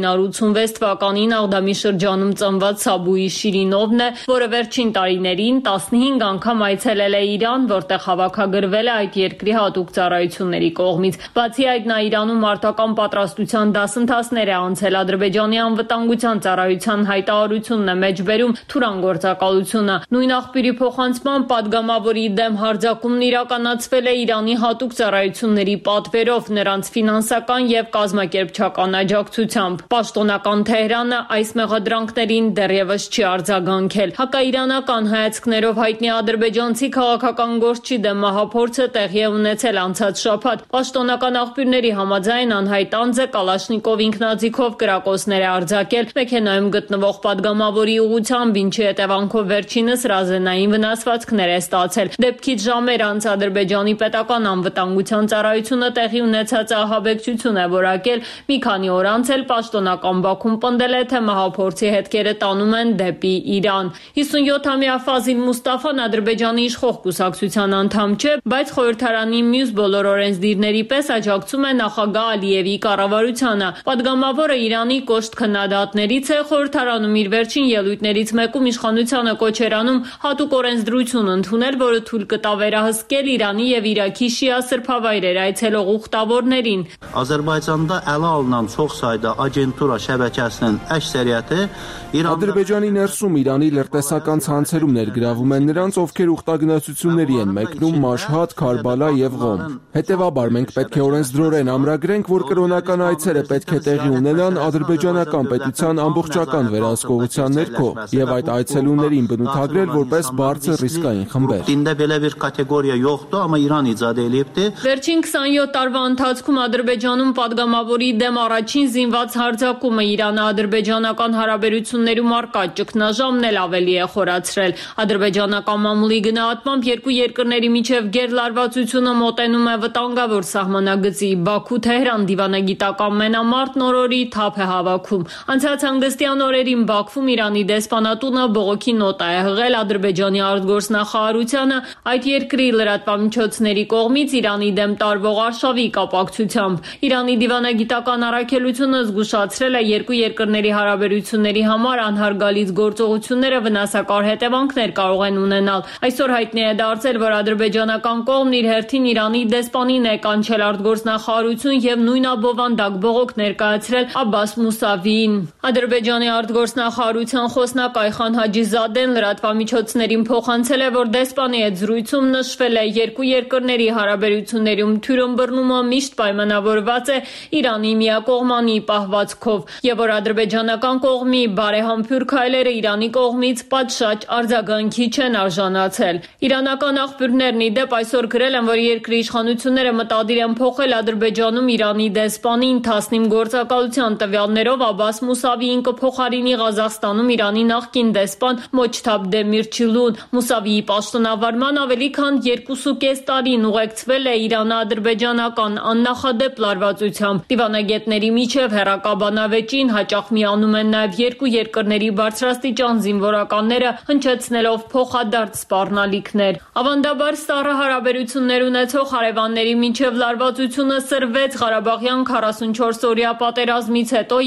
1986 թվականին Աղդամի շրջանում ծնված Սաբուի Շիրինովն է, որը վերջին տարիներին 15 անգամ այցելել է Իրան, որտեղ հավաքագրվել է այդ երկրի հատուկ ծառայությունների կողմից։ Բացի այդ, նա Իրանում մարտական պատրաստության դասընթացներ է անցել Ադրբեջանի անվտանգության ծառայության հայտարարությունն է մեջբերում Թուրան գործակալությունը։ Նույն աղբյուրի փոխանցման պատգամավորի դեմ հարձակումն իրականացվել է Իրանի հատուկ ծառայությունների պատվերով, նրանց ֆինանսական եւ կազմակերպչական աջակցությամբ։ Պաշտոնական Թեհրանը այս մեղադրանքներին դեռևս չի արձագանքել։ Հակաիրանական հայացքներով հայտնի ադրբեջանցի քաղաքական գործչի դեմ մահափորձը տեղի է ունեցել անցած շաբաթ։ Պաշտոնական աղբյուրների համաձայն անհայտ անձը Կալաշնիկով ինքնաձիգով կրակոցներ է արձակել մեքենայում գտնվող պատգամավորի ուղղությամբ, ինչի հետևանքով վերջինս ռազենային վնասվածքներ է ստացել։ Դեպքից ժամեր անց Ադրբեջանի պետական անվտանգության ծառայությունը տեղի ունեցած ահաբեկչություն է որակել։ Մի քանի օր անց էլ պաշտոնական Բաքուն պնդել է, թե մահափորձի հետքերը տանում են դեպի Իրան։ 57-ամյա Ֆազիլ Մուստաֆան Ադրբեջանի իշխող կուսակցության անդամ չէ, բայց խորհրդարանի մյուս բոլոր օրենսդիրների պես աջակցում է նախագահ Ալիևի կառավարությանը։ Պատգամավորը Իրանի կոշտ քննադատներից է, խորհրդարանում իր վերջին ելույթներից մեկում իշխանությանը կոչ էր անում հատուկ օրենսդրություն ընդունել, որը թույլ կտա վերահսկել Իրանի եւ Իրաքի շիա սրբավայրեր այցելող ուխտավորներին։ Ադրբեջան'da ələ alınan çox sayda agentura şəbəkəsinin əksəriyyəti Ադրբեջանի ներսում Իրանի լրտեսական ցանցերում ներգրավում են նրանց, ովքեր ուխտագնացությունների են մեկնում Մաշհադ, Քարբալա եւ Ղոմ։ Հետևաբար մենք պետք է օրենսդրորեն ամրագրենք, որ կրոնական այցերը պետք է տեղի ունենան ադրբեջանական պետության ամբողջական վերահսկողության ներքո եւ այդ այցելուներին բնութագրել որպես բարձր ռիսկային խմբեր։ Դինդե belə bir կատեգորիա yoxdur, amma İran icad edibdi։ Վերջին 27 տարվա ընթացքում Ադրբեջանում պատգամավորի դեմ առաջին զինված հարձակումը Իրано-ադրբեջանական հարաբերություններում առկա ճգնաժամն էլ ավելի է խորացրել։ Ադրբեջանական մամուլի գնահատմամբ երկու երկրների միջև գերլարվածությունը մոտենում է վտանգավոր սահմանագծի։ Բաքու-Թեհրան դիվանագիտական մենամարտն օրորի թափ է հավաքում։ Անցած հանգստյան օրերին Բաքվում Իրանի դեսպանատունը բողոքի նոտ է հղել Ադրբեջանի արտգործնախարարությանը այդ երկրի լրատվամիջոցների կողմից Իրանի դեմ տարվող արշավի կապակցությամբ։ Իրանի դիվանագիտական առաքելությունը զգուշացրել է երկու երկրների հարաբերությունների համար անհարգալից գործողությունները վնասակար հետևանքներ կարող են ունենալ։ Այսօր հայտնի է դարձել, որ ադրբեջանական կողմն իր հերթին Իրանի դեսպանին է կանչել արտգործնախարարություն եւ նույն աբովանդակ բողոք ներկայացրել Աբբաս Մուսավիին։ Ադրբեջանի արտգործնախարարության խոսնակ Այխան Հաջիզադեն լրատվամիջոցներին փոխանցել է, որ դեսպանի հետ զրույցում նշվել է երկու երկրների հարաբերություններում թյուրըմբռնումը միշտ պայմանավորված է Իրանի միակողմանի պահվածքով եւ որ ադրբեջանական կողմի բարեհամբույր քայլերը Իրանի կողմից պատշաճ արձագանքի չեն արժանացել։ Իրանական աղբյուրներն ի դեպ այսօր գրել են, որ երկրի իշխանությունները մտադիր են փոխել Ադրբեջանում Իրանի դեսպանին Թասնիմ գործակալության տվյալներով Աբբաս Մուսավիին կփոխարինի Ղազախստանում Իրանի նախկին դեսպան Մոջթաբ Դեմիրչիլուն։ Մուսավիի պաշտոնավարման ավելի քան 2.5 տարին ուղեկցվել է Իրано-ադրբեջանական աննախադեպ լարվածությամբ։ Դիվանագետների միջև հեռակաբանավեճին հաճախ միանում են նաև երկու երկրների բարձրաստիճան զինվորականները, հնչեցնելով փոխադարձ սպառնալիքներ։ Ավանդաբար սառը հարաբերություններ ունեցող հարևանների միջև լարվածությունը սրվեց Ղարաբաղյան 44-օրյա պատերազմից հետո, երբ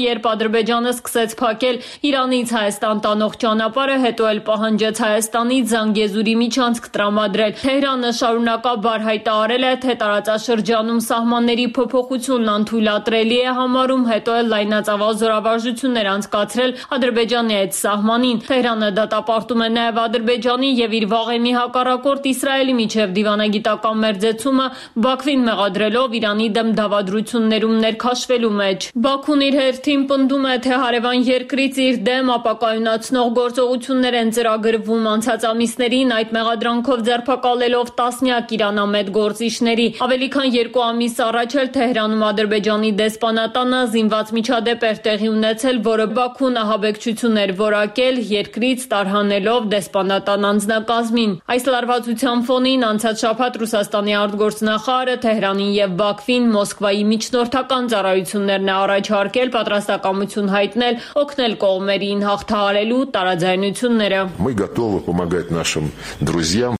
Ադրբեջանը սկսեց փակել Իրանից Հայաստան տանող ճանապարհը, հետո էլ պահանջեց Հայաստանից Զանգեզուրի միջանցք տրամադրել։ Թեհրանը շարունակաբար հայտարարել է, թե տարածաշրջանում սահմանների փոփոխությունն անթույլատրելի է համարում, հետո էլ լայնածավալ զորավարժություններ անցկացրել Ադրբեջանի այդ սահմանին։ Թեհրանը դատապարտում է նաև Ադրբեջանի եւ իր վաղեմի հակառակորդ Իսրայելի միջև դիվանագիտական մերձեցումը, Բաքվին մեղադրելով Իրանի դեմ դավադրություններում ներքաշվելու մեջ։ Բաքուն իր հերթին պնդում է, թե հարևան երկրից իր դեմ ապակայունացնող գործողություններ են ծրագրվում անցած ամիսներին, այդ մեղադրանքով ձերբակալելով տասնյակ իրանամետ գործիչների։ Ավելի քան 2 ամիս առաջ էլ Թեհրանում Ադրբեջանի դեսպանատանը զինված միջադեպ էր տեղի ունեցել, որը Բաքուն ահաբեկչություն էր որակել, երկրից տարհանելով դեսպանատան անձնակազմին։ Այս լարվածության ֆոնին անցած շաբաթ Ռուսաստանի արտգործնախարարը Թեհրանին եւ Բաքվին Մոսկվայի միջնորդական ծառայություններն է առաջարկել պատրաստակամություն հայտնել օգնել կողմերին հաղթահարելու տարաձայնությունները։ Мы готовы помогать нашим друзьям.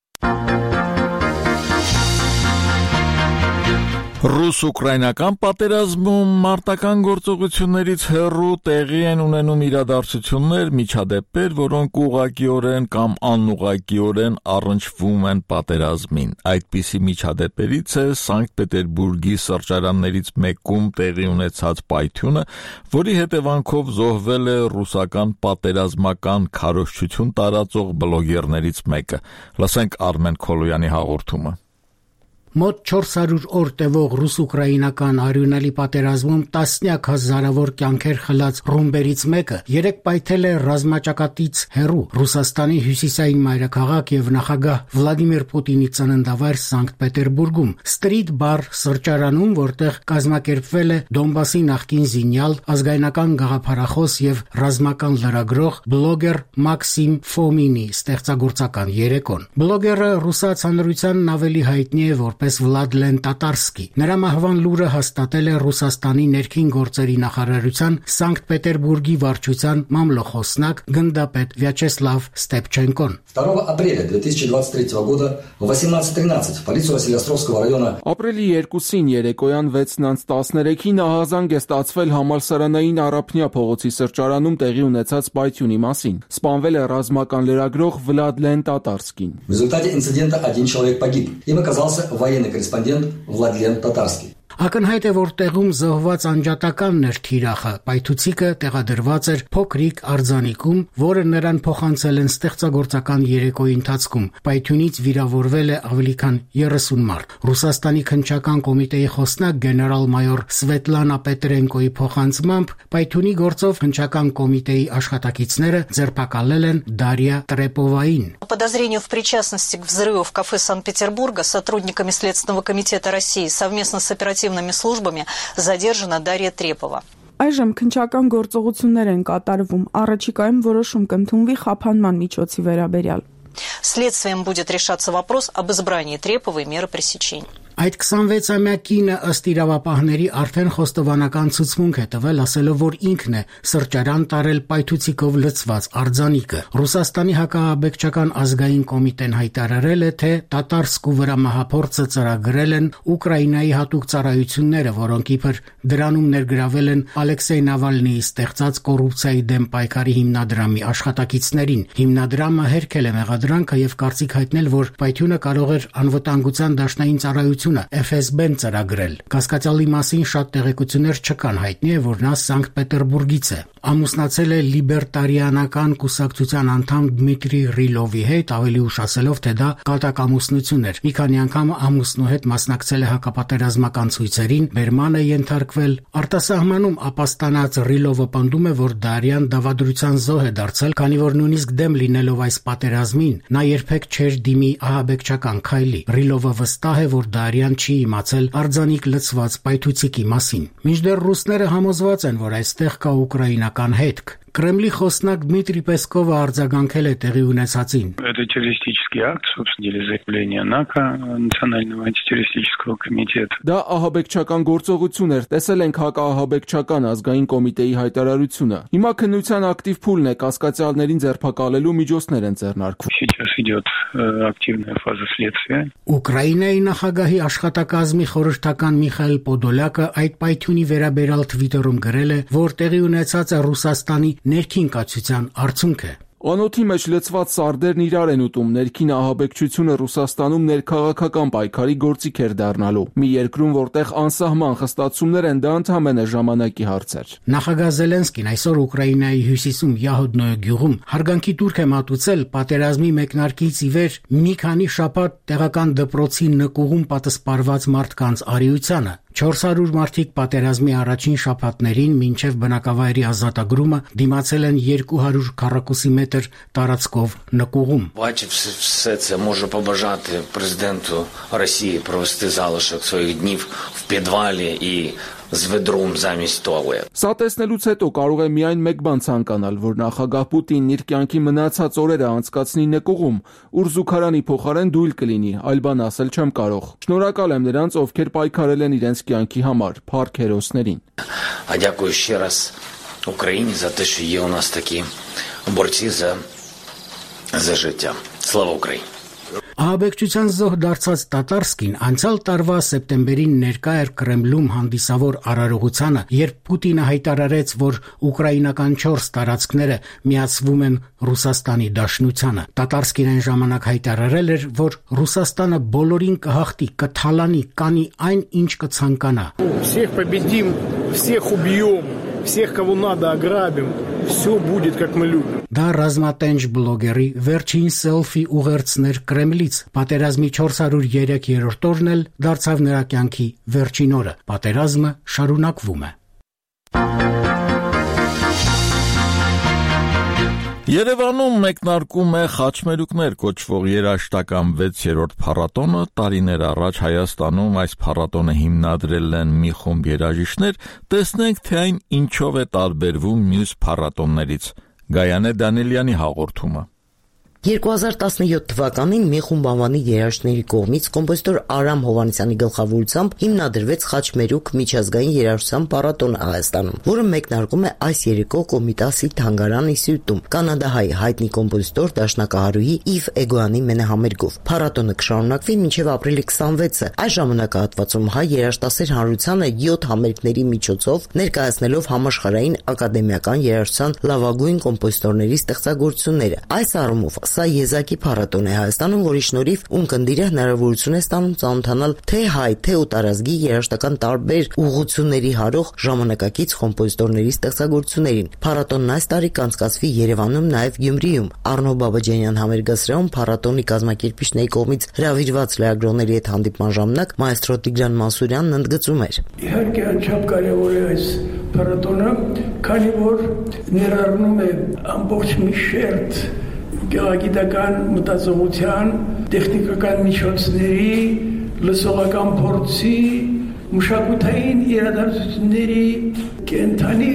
Ռուս-ուկրաինական պատերազմում մարտական գործողություններից հեռու տեղի են ունենում իրադարձություններ, միջադեպեր, որոնք ուղղակիորեն կամ անուղղակիորեն առնչվում են պատերազմին։ Այդպիսի միջադեպերից է Սանկտ Պետերբուրգի սրճարաններից մեկում տեղի ունեցած պայթյունը, որի հետևանքով զոհվել է ռուսական պատերազմական քարոզչություն տարածող բլոգերներից մեկը։ Լսենք Արմեն Քոլոյանի հաղորդումը։ Մոտ 400 օր տևող ռուս-ուկրաինական արյունալի պատերազմում տասնյակ հազարավոր կյանքեր խլած ռումբերից մեկը երեկ պայթել է ռազմաճակատից հեռու Ռուսաստանի հյուսիսային մայրաքաղաք եւ նախագահ Վլադիմիր Պուտինի ծննդավայր Սանկտ Պետերբուրգում Ստրիտ բար սրճարանում, որտեղ կազմակերպվել է Դոնբասի նախկին զինյալ, ազգայնական գաղափարախոս եւ ռազմական լրագրող բլոգեր Մաքսիմ Ֆոմինի ստեղծագործական երեկոն։ Բլոգերը ռուսաց հանրությանն ավելի հայտնի է որպես Վլադլեն Տատարսկի։ Նրա մահվան լուրը հաստատել է Ռուսաստանի ներքին գործերի նախարարության Սանկտ Պետերբուրգի վարչության մամլոխոսնակ գնդապետ Վյաչեսլավ Ստեպչենկոն։ 2 апреля 2023 года в 18:13 в полицию Василиостровского района Ապրիլի 2-ին երեկոյան 6:13-ին ահազանգ է ստացվել համալսարանային Արափնյա փողոցի սրճարանում տեղի ունեցած պայթյունի մասին։ Սպանվել է ռազմական լրագրող Վլադլեն Տատարսկին։ В результате инцидента 1 человек погиб. Им оказался военный корреспондент Владлен Татарский. Ակնհայտ է, որ տեղում զոհված անջատականն էր թիրախը։ Պայթուցիկը տեղադրված էր փոքրիկ արձանիկում, որը նրան փոխանցել են ստեղծագործական երեկոյի ընթացքում։ Պայթյունից վիրավորվել է ավելի քան 30 մարդ։ Ռուսաստանի քննչական կոմիտեի խոսնակ գեներալ-մայոր Սվետլանա Պետրենկոյի փոխանցմամբ պայթյունի գործով քննչական կոմիտեի աշխատակիցները ձերբակալել են Դարիա Տրեպովային։ По подозрению в причастности к взрыву в кафе Санкт-Петербурга сотрудниками Следственного комитета России совместно с оперативными службами задержана Дарья Трепова. Այժմ քննչական գործողություններ են կատարվում։ Առաջիկայում որոշում կընդունվի խափանման միջոցի վերաբերյալ։ Следствием будет решаться вопрос об избрании Треповой меры пресечения. Այդ 26-ամյա կինը ըստ իրավապահների արդեն խոստովանական ցուցմունք է տվել, ասելով, որ ինքն է սրճարան տարել պայթուցիկով լցված արձանիկը։ Ռուսաստանի հակահաբեկչական ազգային կոմիտեն հայտարարել է, թե Տատարսկու վրա մահափորձը ծրագրել են Ուկրաինայի հատուկ ծառայությունները, որոնք իբր դրանում ներգրավել են Ալեքսեյ Նավալնիի ստեղծած կոռուպցիայի դեմ պայքարի հիմնադրամի աշխատակիցներին։ Հիմնադրամը հերքել է մեղադրանքը եւ կարծիք հայտնել, որ պայթյունը կարող էր անվտանգության դաշնային ծառայությունը FSB-ն ծրագրել։ Կասկածյալի մասին շատ տեղեկություններ չկան, հայտնի է, որ նա Սանկտ Պետերբուրգից է։ Ամուսնացել է լիբերտարիանական կուսակցության անդամ Դմիտրի Ռիլովի հետ, ավելի ուշ ասելով, թե դա կատակամուսնություն էր։ Մի քանի անգամ ամուսնու հետ մասնակցել է հակապատերազմական ցույցերին, բերման է ենթարկվել։ Արտասահմանում ապաստանած Ռիլովը պնդում է, որ Դարիան դավադրության զոհ է դարձել, քանի որ նույնիսկ դեմ լինելով այս պատերազմին, նա երբեք չէր դիմի ահաբեկչական քայլի։ Ռիլովը վստահ է, որ Դարիան չի իմացել արձանիկ լցված պայթուցիկի մասին։ Մինչդեռ ռուսները համոզված են, որ այստեղ կա ուկրաինական հետք։ Կրեմլի խոսնակ Դմիտրի Պեսկովը արձագանքել է տեղի ունեցածին. Это террористический акт, собственно деле, заявление ՆАКО, Национального антитеррористического комитета. Դա ահաբեկչական գործողություն էր, տեսել ենք հակաահաբեկչական ազգային կոմիտեի հայտարարությունը։ Հիմա քննության ակտիվ փուլն է, կասկածյալներին ձերբակալելու միջոցներ են ձեռնարկվում։ Сейчас идет активная фаза следствия. Ուկրաինայի նախագահի աշխատակազմի խորհրդական Միխայել Պոդոլյակը այդ պայթյունի վերաբերյալ Twitter-ում գրել է, որ տեղի ունեցածը Ռուսաստանի ներքին կացության արդյունք է։ Անոթի մեջ լցված սարդերն իրար են ուտում, ներքին ահաբեկչությունը Ռուսաստանում ներքաղաքական պայքարի գործիք էր դառնալու։ Մի երկրում, որտեղ անսահման խստացումներ են, դա ընդհանրապես ժամանակի հարց էր։ Նախագահ Զելենսկին այսօր Ուկրաինայի հյուսիսում Յահոդնոյ գյուղում հարգանքի տուրք է մատուցել պատերազմի մեկնարկից ի վեր մի քանի շաբաթ տեղական դպրոցի նկուղում պատասպարված մարդկանց արիությանը։ 400 մարդիկ պատերազմի առաջին շաբաթներին մինչև բնակավայրի ազատագրումը դիմացել են 200 քառակուսի մետր տարածքով նկուղում։ Бачив все це, можу побажати президенту Росії провести залишок своїх днів в підвалі і з ведром замість туалет. Սա տեսնելուց հետո կարող է միայն մեկ բան ցանկանալ, որ նախագահ Պուտինն իր կյանքի մնացած օրերը անցկացնի նկուղում, ուր զուգարանի փոխարեն դույլ կլինի, այլ բան ասել չեմ կարող։ Շնորհակալ եմ նրանց, ովքեր պայքարել են իրենց կյանքի համար, փառք հերոսներին։ А дякую ще раз Україні за те, що є у нас такі борці за життя. Слава Україні! Ահաբեկչության զոհ դարձած Տատարսկին անցյալ տարվա սեպտեմբերին ներկա էր Կրեմլում հանդիսավոր արարողությանը, երբ Պուտինը հայտարարեց, որ ուկրաինական 4 տարածքները միացվում են Ռուսաստանի Դաշնությանը։ Տատարսկին այն ժամանակ հայտարարել էր, որ Ռուսաստանը բոլորին կհաղթի, կթալանի, կանի այն, ինչ կցանկանա։ Всех победим, всех убьем, всех, кого надо, ограбим. Все будет, как мы любим. Դա ռազմատենչ բլոգերի վերջին սելֆի ուղերձներ Կրեմլից։ Պատերազմի 403-րդ օրն էլ դարձավ նրա կյանքի վերջին օրը։ Պատերազմը շարունակվում է։ Երևանում մեկնարկում է Խաչմերուկներ կոչվող երաժշտական 6-րդ փառատոնը։ Տարիներ առաջ Հայաստանում այս փառատոնը հիմնադրել են մի խումբ երաժիշտներ։ Տեսնենք, թե այն ինչով է տարբերվում մյուս փառատոններից։ Գայանե Դանիելյանի հաղորդումը։ 2017 թվականին մի խումբ անվանի երաժիշտների կողմից կոմպոզիտոր Արամ Հովհաննիսյանի գլխավորությամբ հիմնադրվեց Խաչմերուկ միջազգային երաժշտության փառատոնը Հայաստանում, որը մեկնարկում է այս երեկո Կոմիտասի թանգարան ինստիտուտում կանադահայ հայտնի կոմպոզիտոր դաշնակահարուհի Իվ Էգոյանի մենահամերգով։ Փառատոնը կշարունակվի մինչև ապրիլի 26-ը։ Այս ժամանակահատվածում հայ երաժշտասեր հանրությանը 7 համերգների միջոցով ներկայացնելով համաշխարհային ակադեմիական երաժշտության լավագույն կոմպոզիտորների ստեղծագործությունները։ Այս առումով սա եզակի փառատոն է Հայաստանում, որի շնորհիվ ունկնդիրը հնարավորություն է ստանում ծանոթանալ թե հայ, թե օտարազգի երաժշտական տարբեր ուղղությունների հարող ժամանակակից կոմպոզիտորների ստեղծագործություններին։ Փառատոնն այս տարի կանցկացվի Երևանում, նաև Գյումրիում։ Առնո Բաբաջանյան համերգասրահում փառատոնի կազմակերպիչների կողմից հրավիրված լրագրողների հետ հանդիպման ժամանակ մայստրո Տիգրան Մանսուրյանն ընդգծում էր. Իհարկե անչափ կարևոր է այս փառատոնը, քանի որ ներառնում է ամբողջ մի շերտ գեղագիտական մտածողության, տեխնիկական միջոցների, լսողական փորձի, մշակութային իրադարձությունների, կենթանի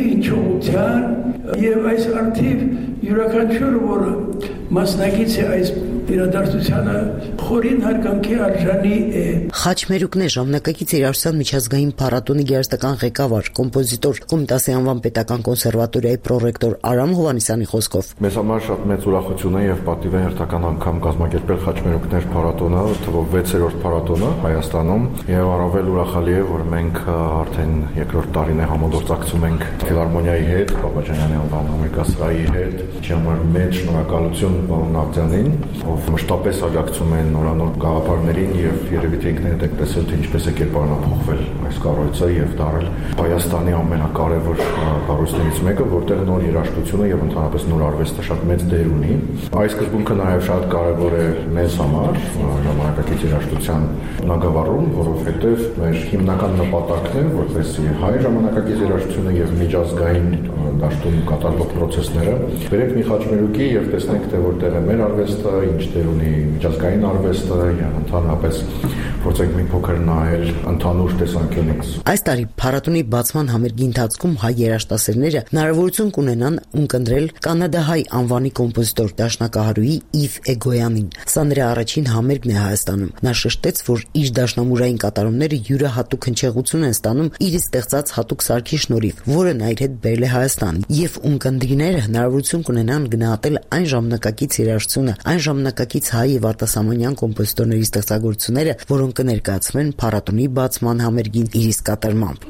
հնչողության եւ այս արդիվ յուրաքանչյուրը, որը մասնակից է այս իրադարձությանը, խորին հարգանքի արժանի է։ Խաչմերուկներ ժամանակակից երաժշտության միջազգային փառատոնի երաժշտական ղեկավար, կոմպոզիտոր, Կոմիտասի անվան պետական կոնսերվատորիայի պրոռեկտոր Արամ Հովհաննիսյանի խոսքով. Մեզ համար շատ մեծ ուրախություն է եւ պատիվ է հերթական անգամ կազմակերպել Խաչմերուկներ փառատոնը, թվով 6-րդ փառատոնը Հայաստանում, եւ առավել ուրախալի է, որ մենք արդեն երկրորդ տարին է համագործակցում ենք ֆիլհարմոնիայի հետ, Բաբաջանյանի անվան համերգասրահի հետ։ Համար մեծ շնորհակալություն պարոն Աղձյանին, ով մշտապես աջակցում է նորանոր գաղափարներին եւ երևի թե ինքներդ եք տեսել, թե ինչպես է կերպարանափոխվել այս կառույցը եւ դարել Հայաստանի ամենակարևոր կառույցներից մեկը, որտեղ նոր երաժշտությունը եւ ընդհանրապես նոր արվեստը շատ մեծ դեր ունի։ Այս սկզբունքը նաեւ շատ կարևոր է մեզ համար ժամանակակից երաժշտության բնագավառում, որովհետեւ մեր հիմնական նպատակն է, որպեսզի հայ ժամանակակից երաժշտությունը եւ միջազգային դաշտում կատարվող process-ները։ Բերեք մի խաչմերուկի եւ տեսնենք, թե որտեղ է մեր արվեստը, ինչ դեր ունի միջազգային արվեստը եւ ընդհանրապես փորձենք մի փոքր նայել ընդհանուր տեսանկյունից։ Այս տարի փառատոնի բացման համերգի ընթացքում հայ երաժշտասերները հնարավորություն կունենան ունկնդրել կանադահայ անվանի կոմպոզիտոր դաշնակահարուի Իվ Էգոյանին։ Սա նրա առաջին համերգն է Հայաստանում։ Նա շեշտեց, որ իր դաշնամուրային կատարումները յուրահատուկ հնչեղություն են ստանում իր ստեղծած հատուկ սարքի շնորհիվ, որը նա իր հետ բերել է Հայաստան, եւ ունկնդիրները հնարավորություն կունենան գնահատել այն ժամանակակից երաժշտությունը, այն ժամանակակից հայ եւ արտասահմանյան կոմպոզիտորների ստեղծագործությունները, որոնք կներկայացվեն փառատոնի բացման համերգին իր իսկ կատարմամբ։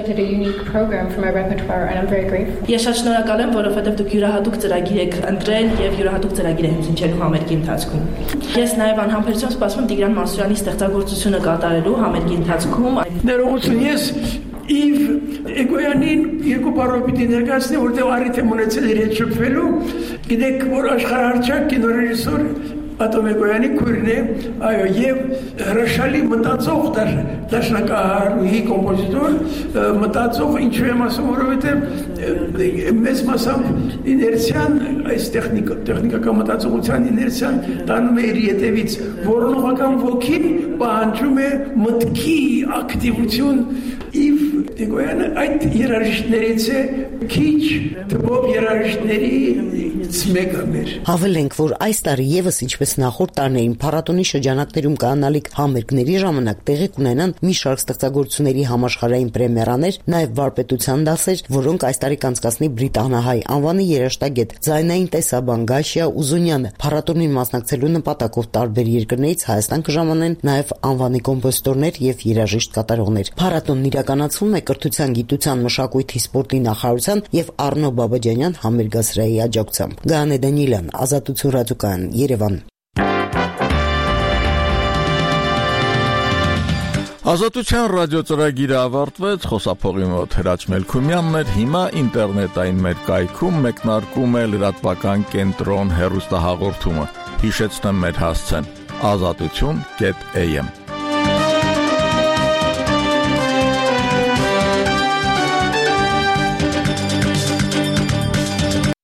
Ես շատ շնորհակալ եմ, որովհետեւ դուք յուրահատուկ ծրագիր եք ընտրել եւ յուրահատուկ ծրագիր եք հնչելու համերգի ընթացքում։ Ես նաեւ անհամբերությամբ սպասում եմ Տիգրան Մասուրյանի ստեղծագործությունը կատարելու համերգի ընթացքում։ Ներողություն, ես Իվ Էգոյանին երկու բառով պիտի ներկայացնեմ, որտեղ առիթ եմ ունեցել իր հետ շփվելու։ Գիտեք, որ աշխարհահռչակ կինոռեժիսոր Ատոմ Էգոյանի քույրն է, այո, եւ հրաշալի մտածող դաշնակահարուհի կոմպոզիտոր, մտածող ինչու եմ ասում, որովհետեւ մեծ մասամբ իներցիան, այս տեխնիկական մտածողության իներցիան տանում է իր ետևից, որոնողական ոգին պահանջում է մտքի ակտիվություն։ Իվ Էգոյանը այդ երաժիշտներից է քիչ թվով երաժիշտներից մեկը մեր։ Հավելենք, որ այս տարի եւս ինչպես նախորդ տարիներին փառատոնի շրջանակներում կանալիք համերգների ժամանակ տեղի կունենան մի շարք ստեղծագործությունների համաշխարհային պրեմիերաներ, նաեւ վարպետության դասեր, որոնք այս տարի կանցկացնի բրիտանահայ անվանի երաժշտագետ ձայնային տեսաբան Գաշիա Ուզունյանը։ Փառատոնին մասնակցելու նպատակով տարբեր երկրներից Հայաստան կժամանեն նաեւ անվանի կոմպոզիտորներ եւ երաժիշտ կատարողներ։ Փառատոնն իրականացվում է Կրթության, գիտության, մշակույթի, սպորտի նախարարության եւ Առնո Բաբաջանյան համերգասրահի աջակցությամբ։ Գանե Դանիելյան, Ազատություն ռադիոկայան, Երևան։ Ազատության ռադիոծրագիրը ավարտվեց, խոսափողի մոտ Հրաչ Մելքումյանն էր, հիմա ինտերնետային մեր կայքում մեկնարկում է լրատվական կենտրոն հեռուստահաղորդումը։ Հիշեցնեմ մեր հասցեն՝ azatutun.am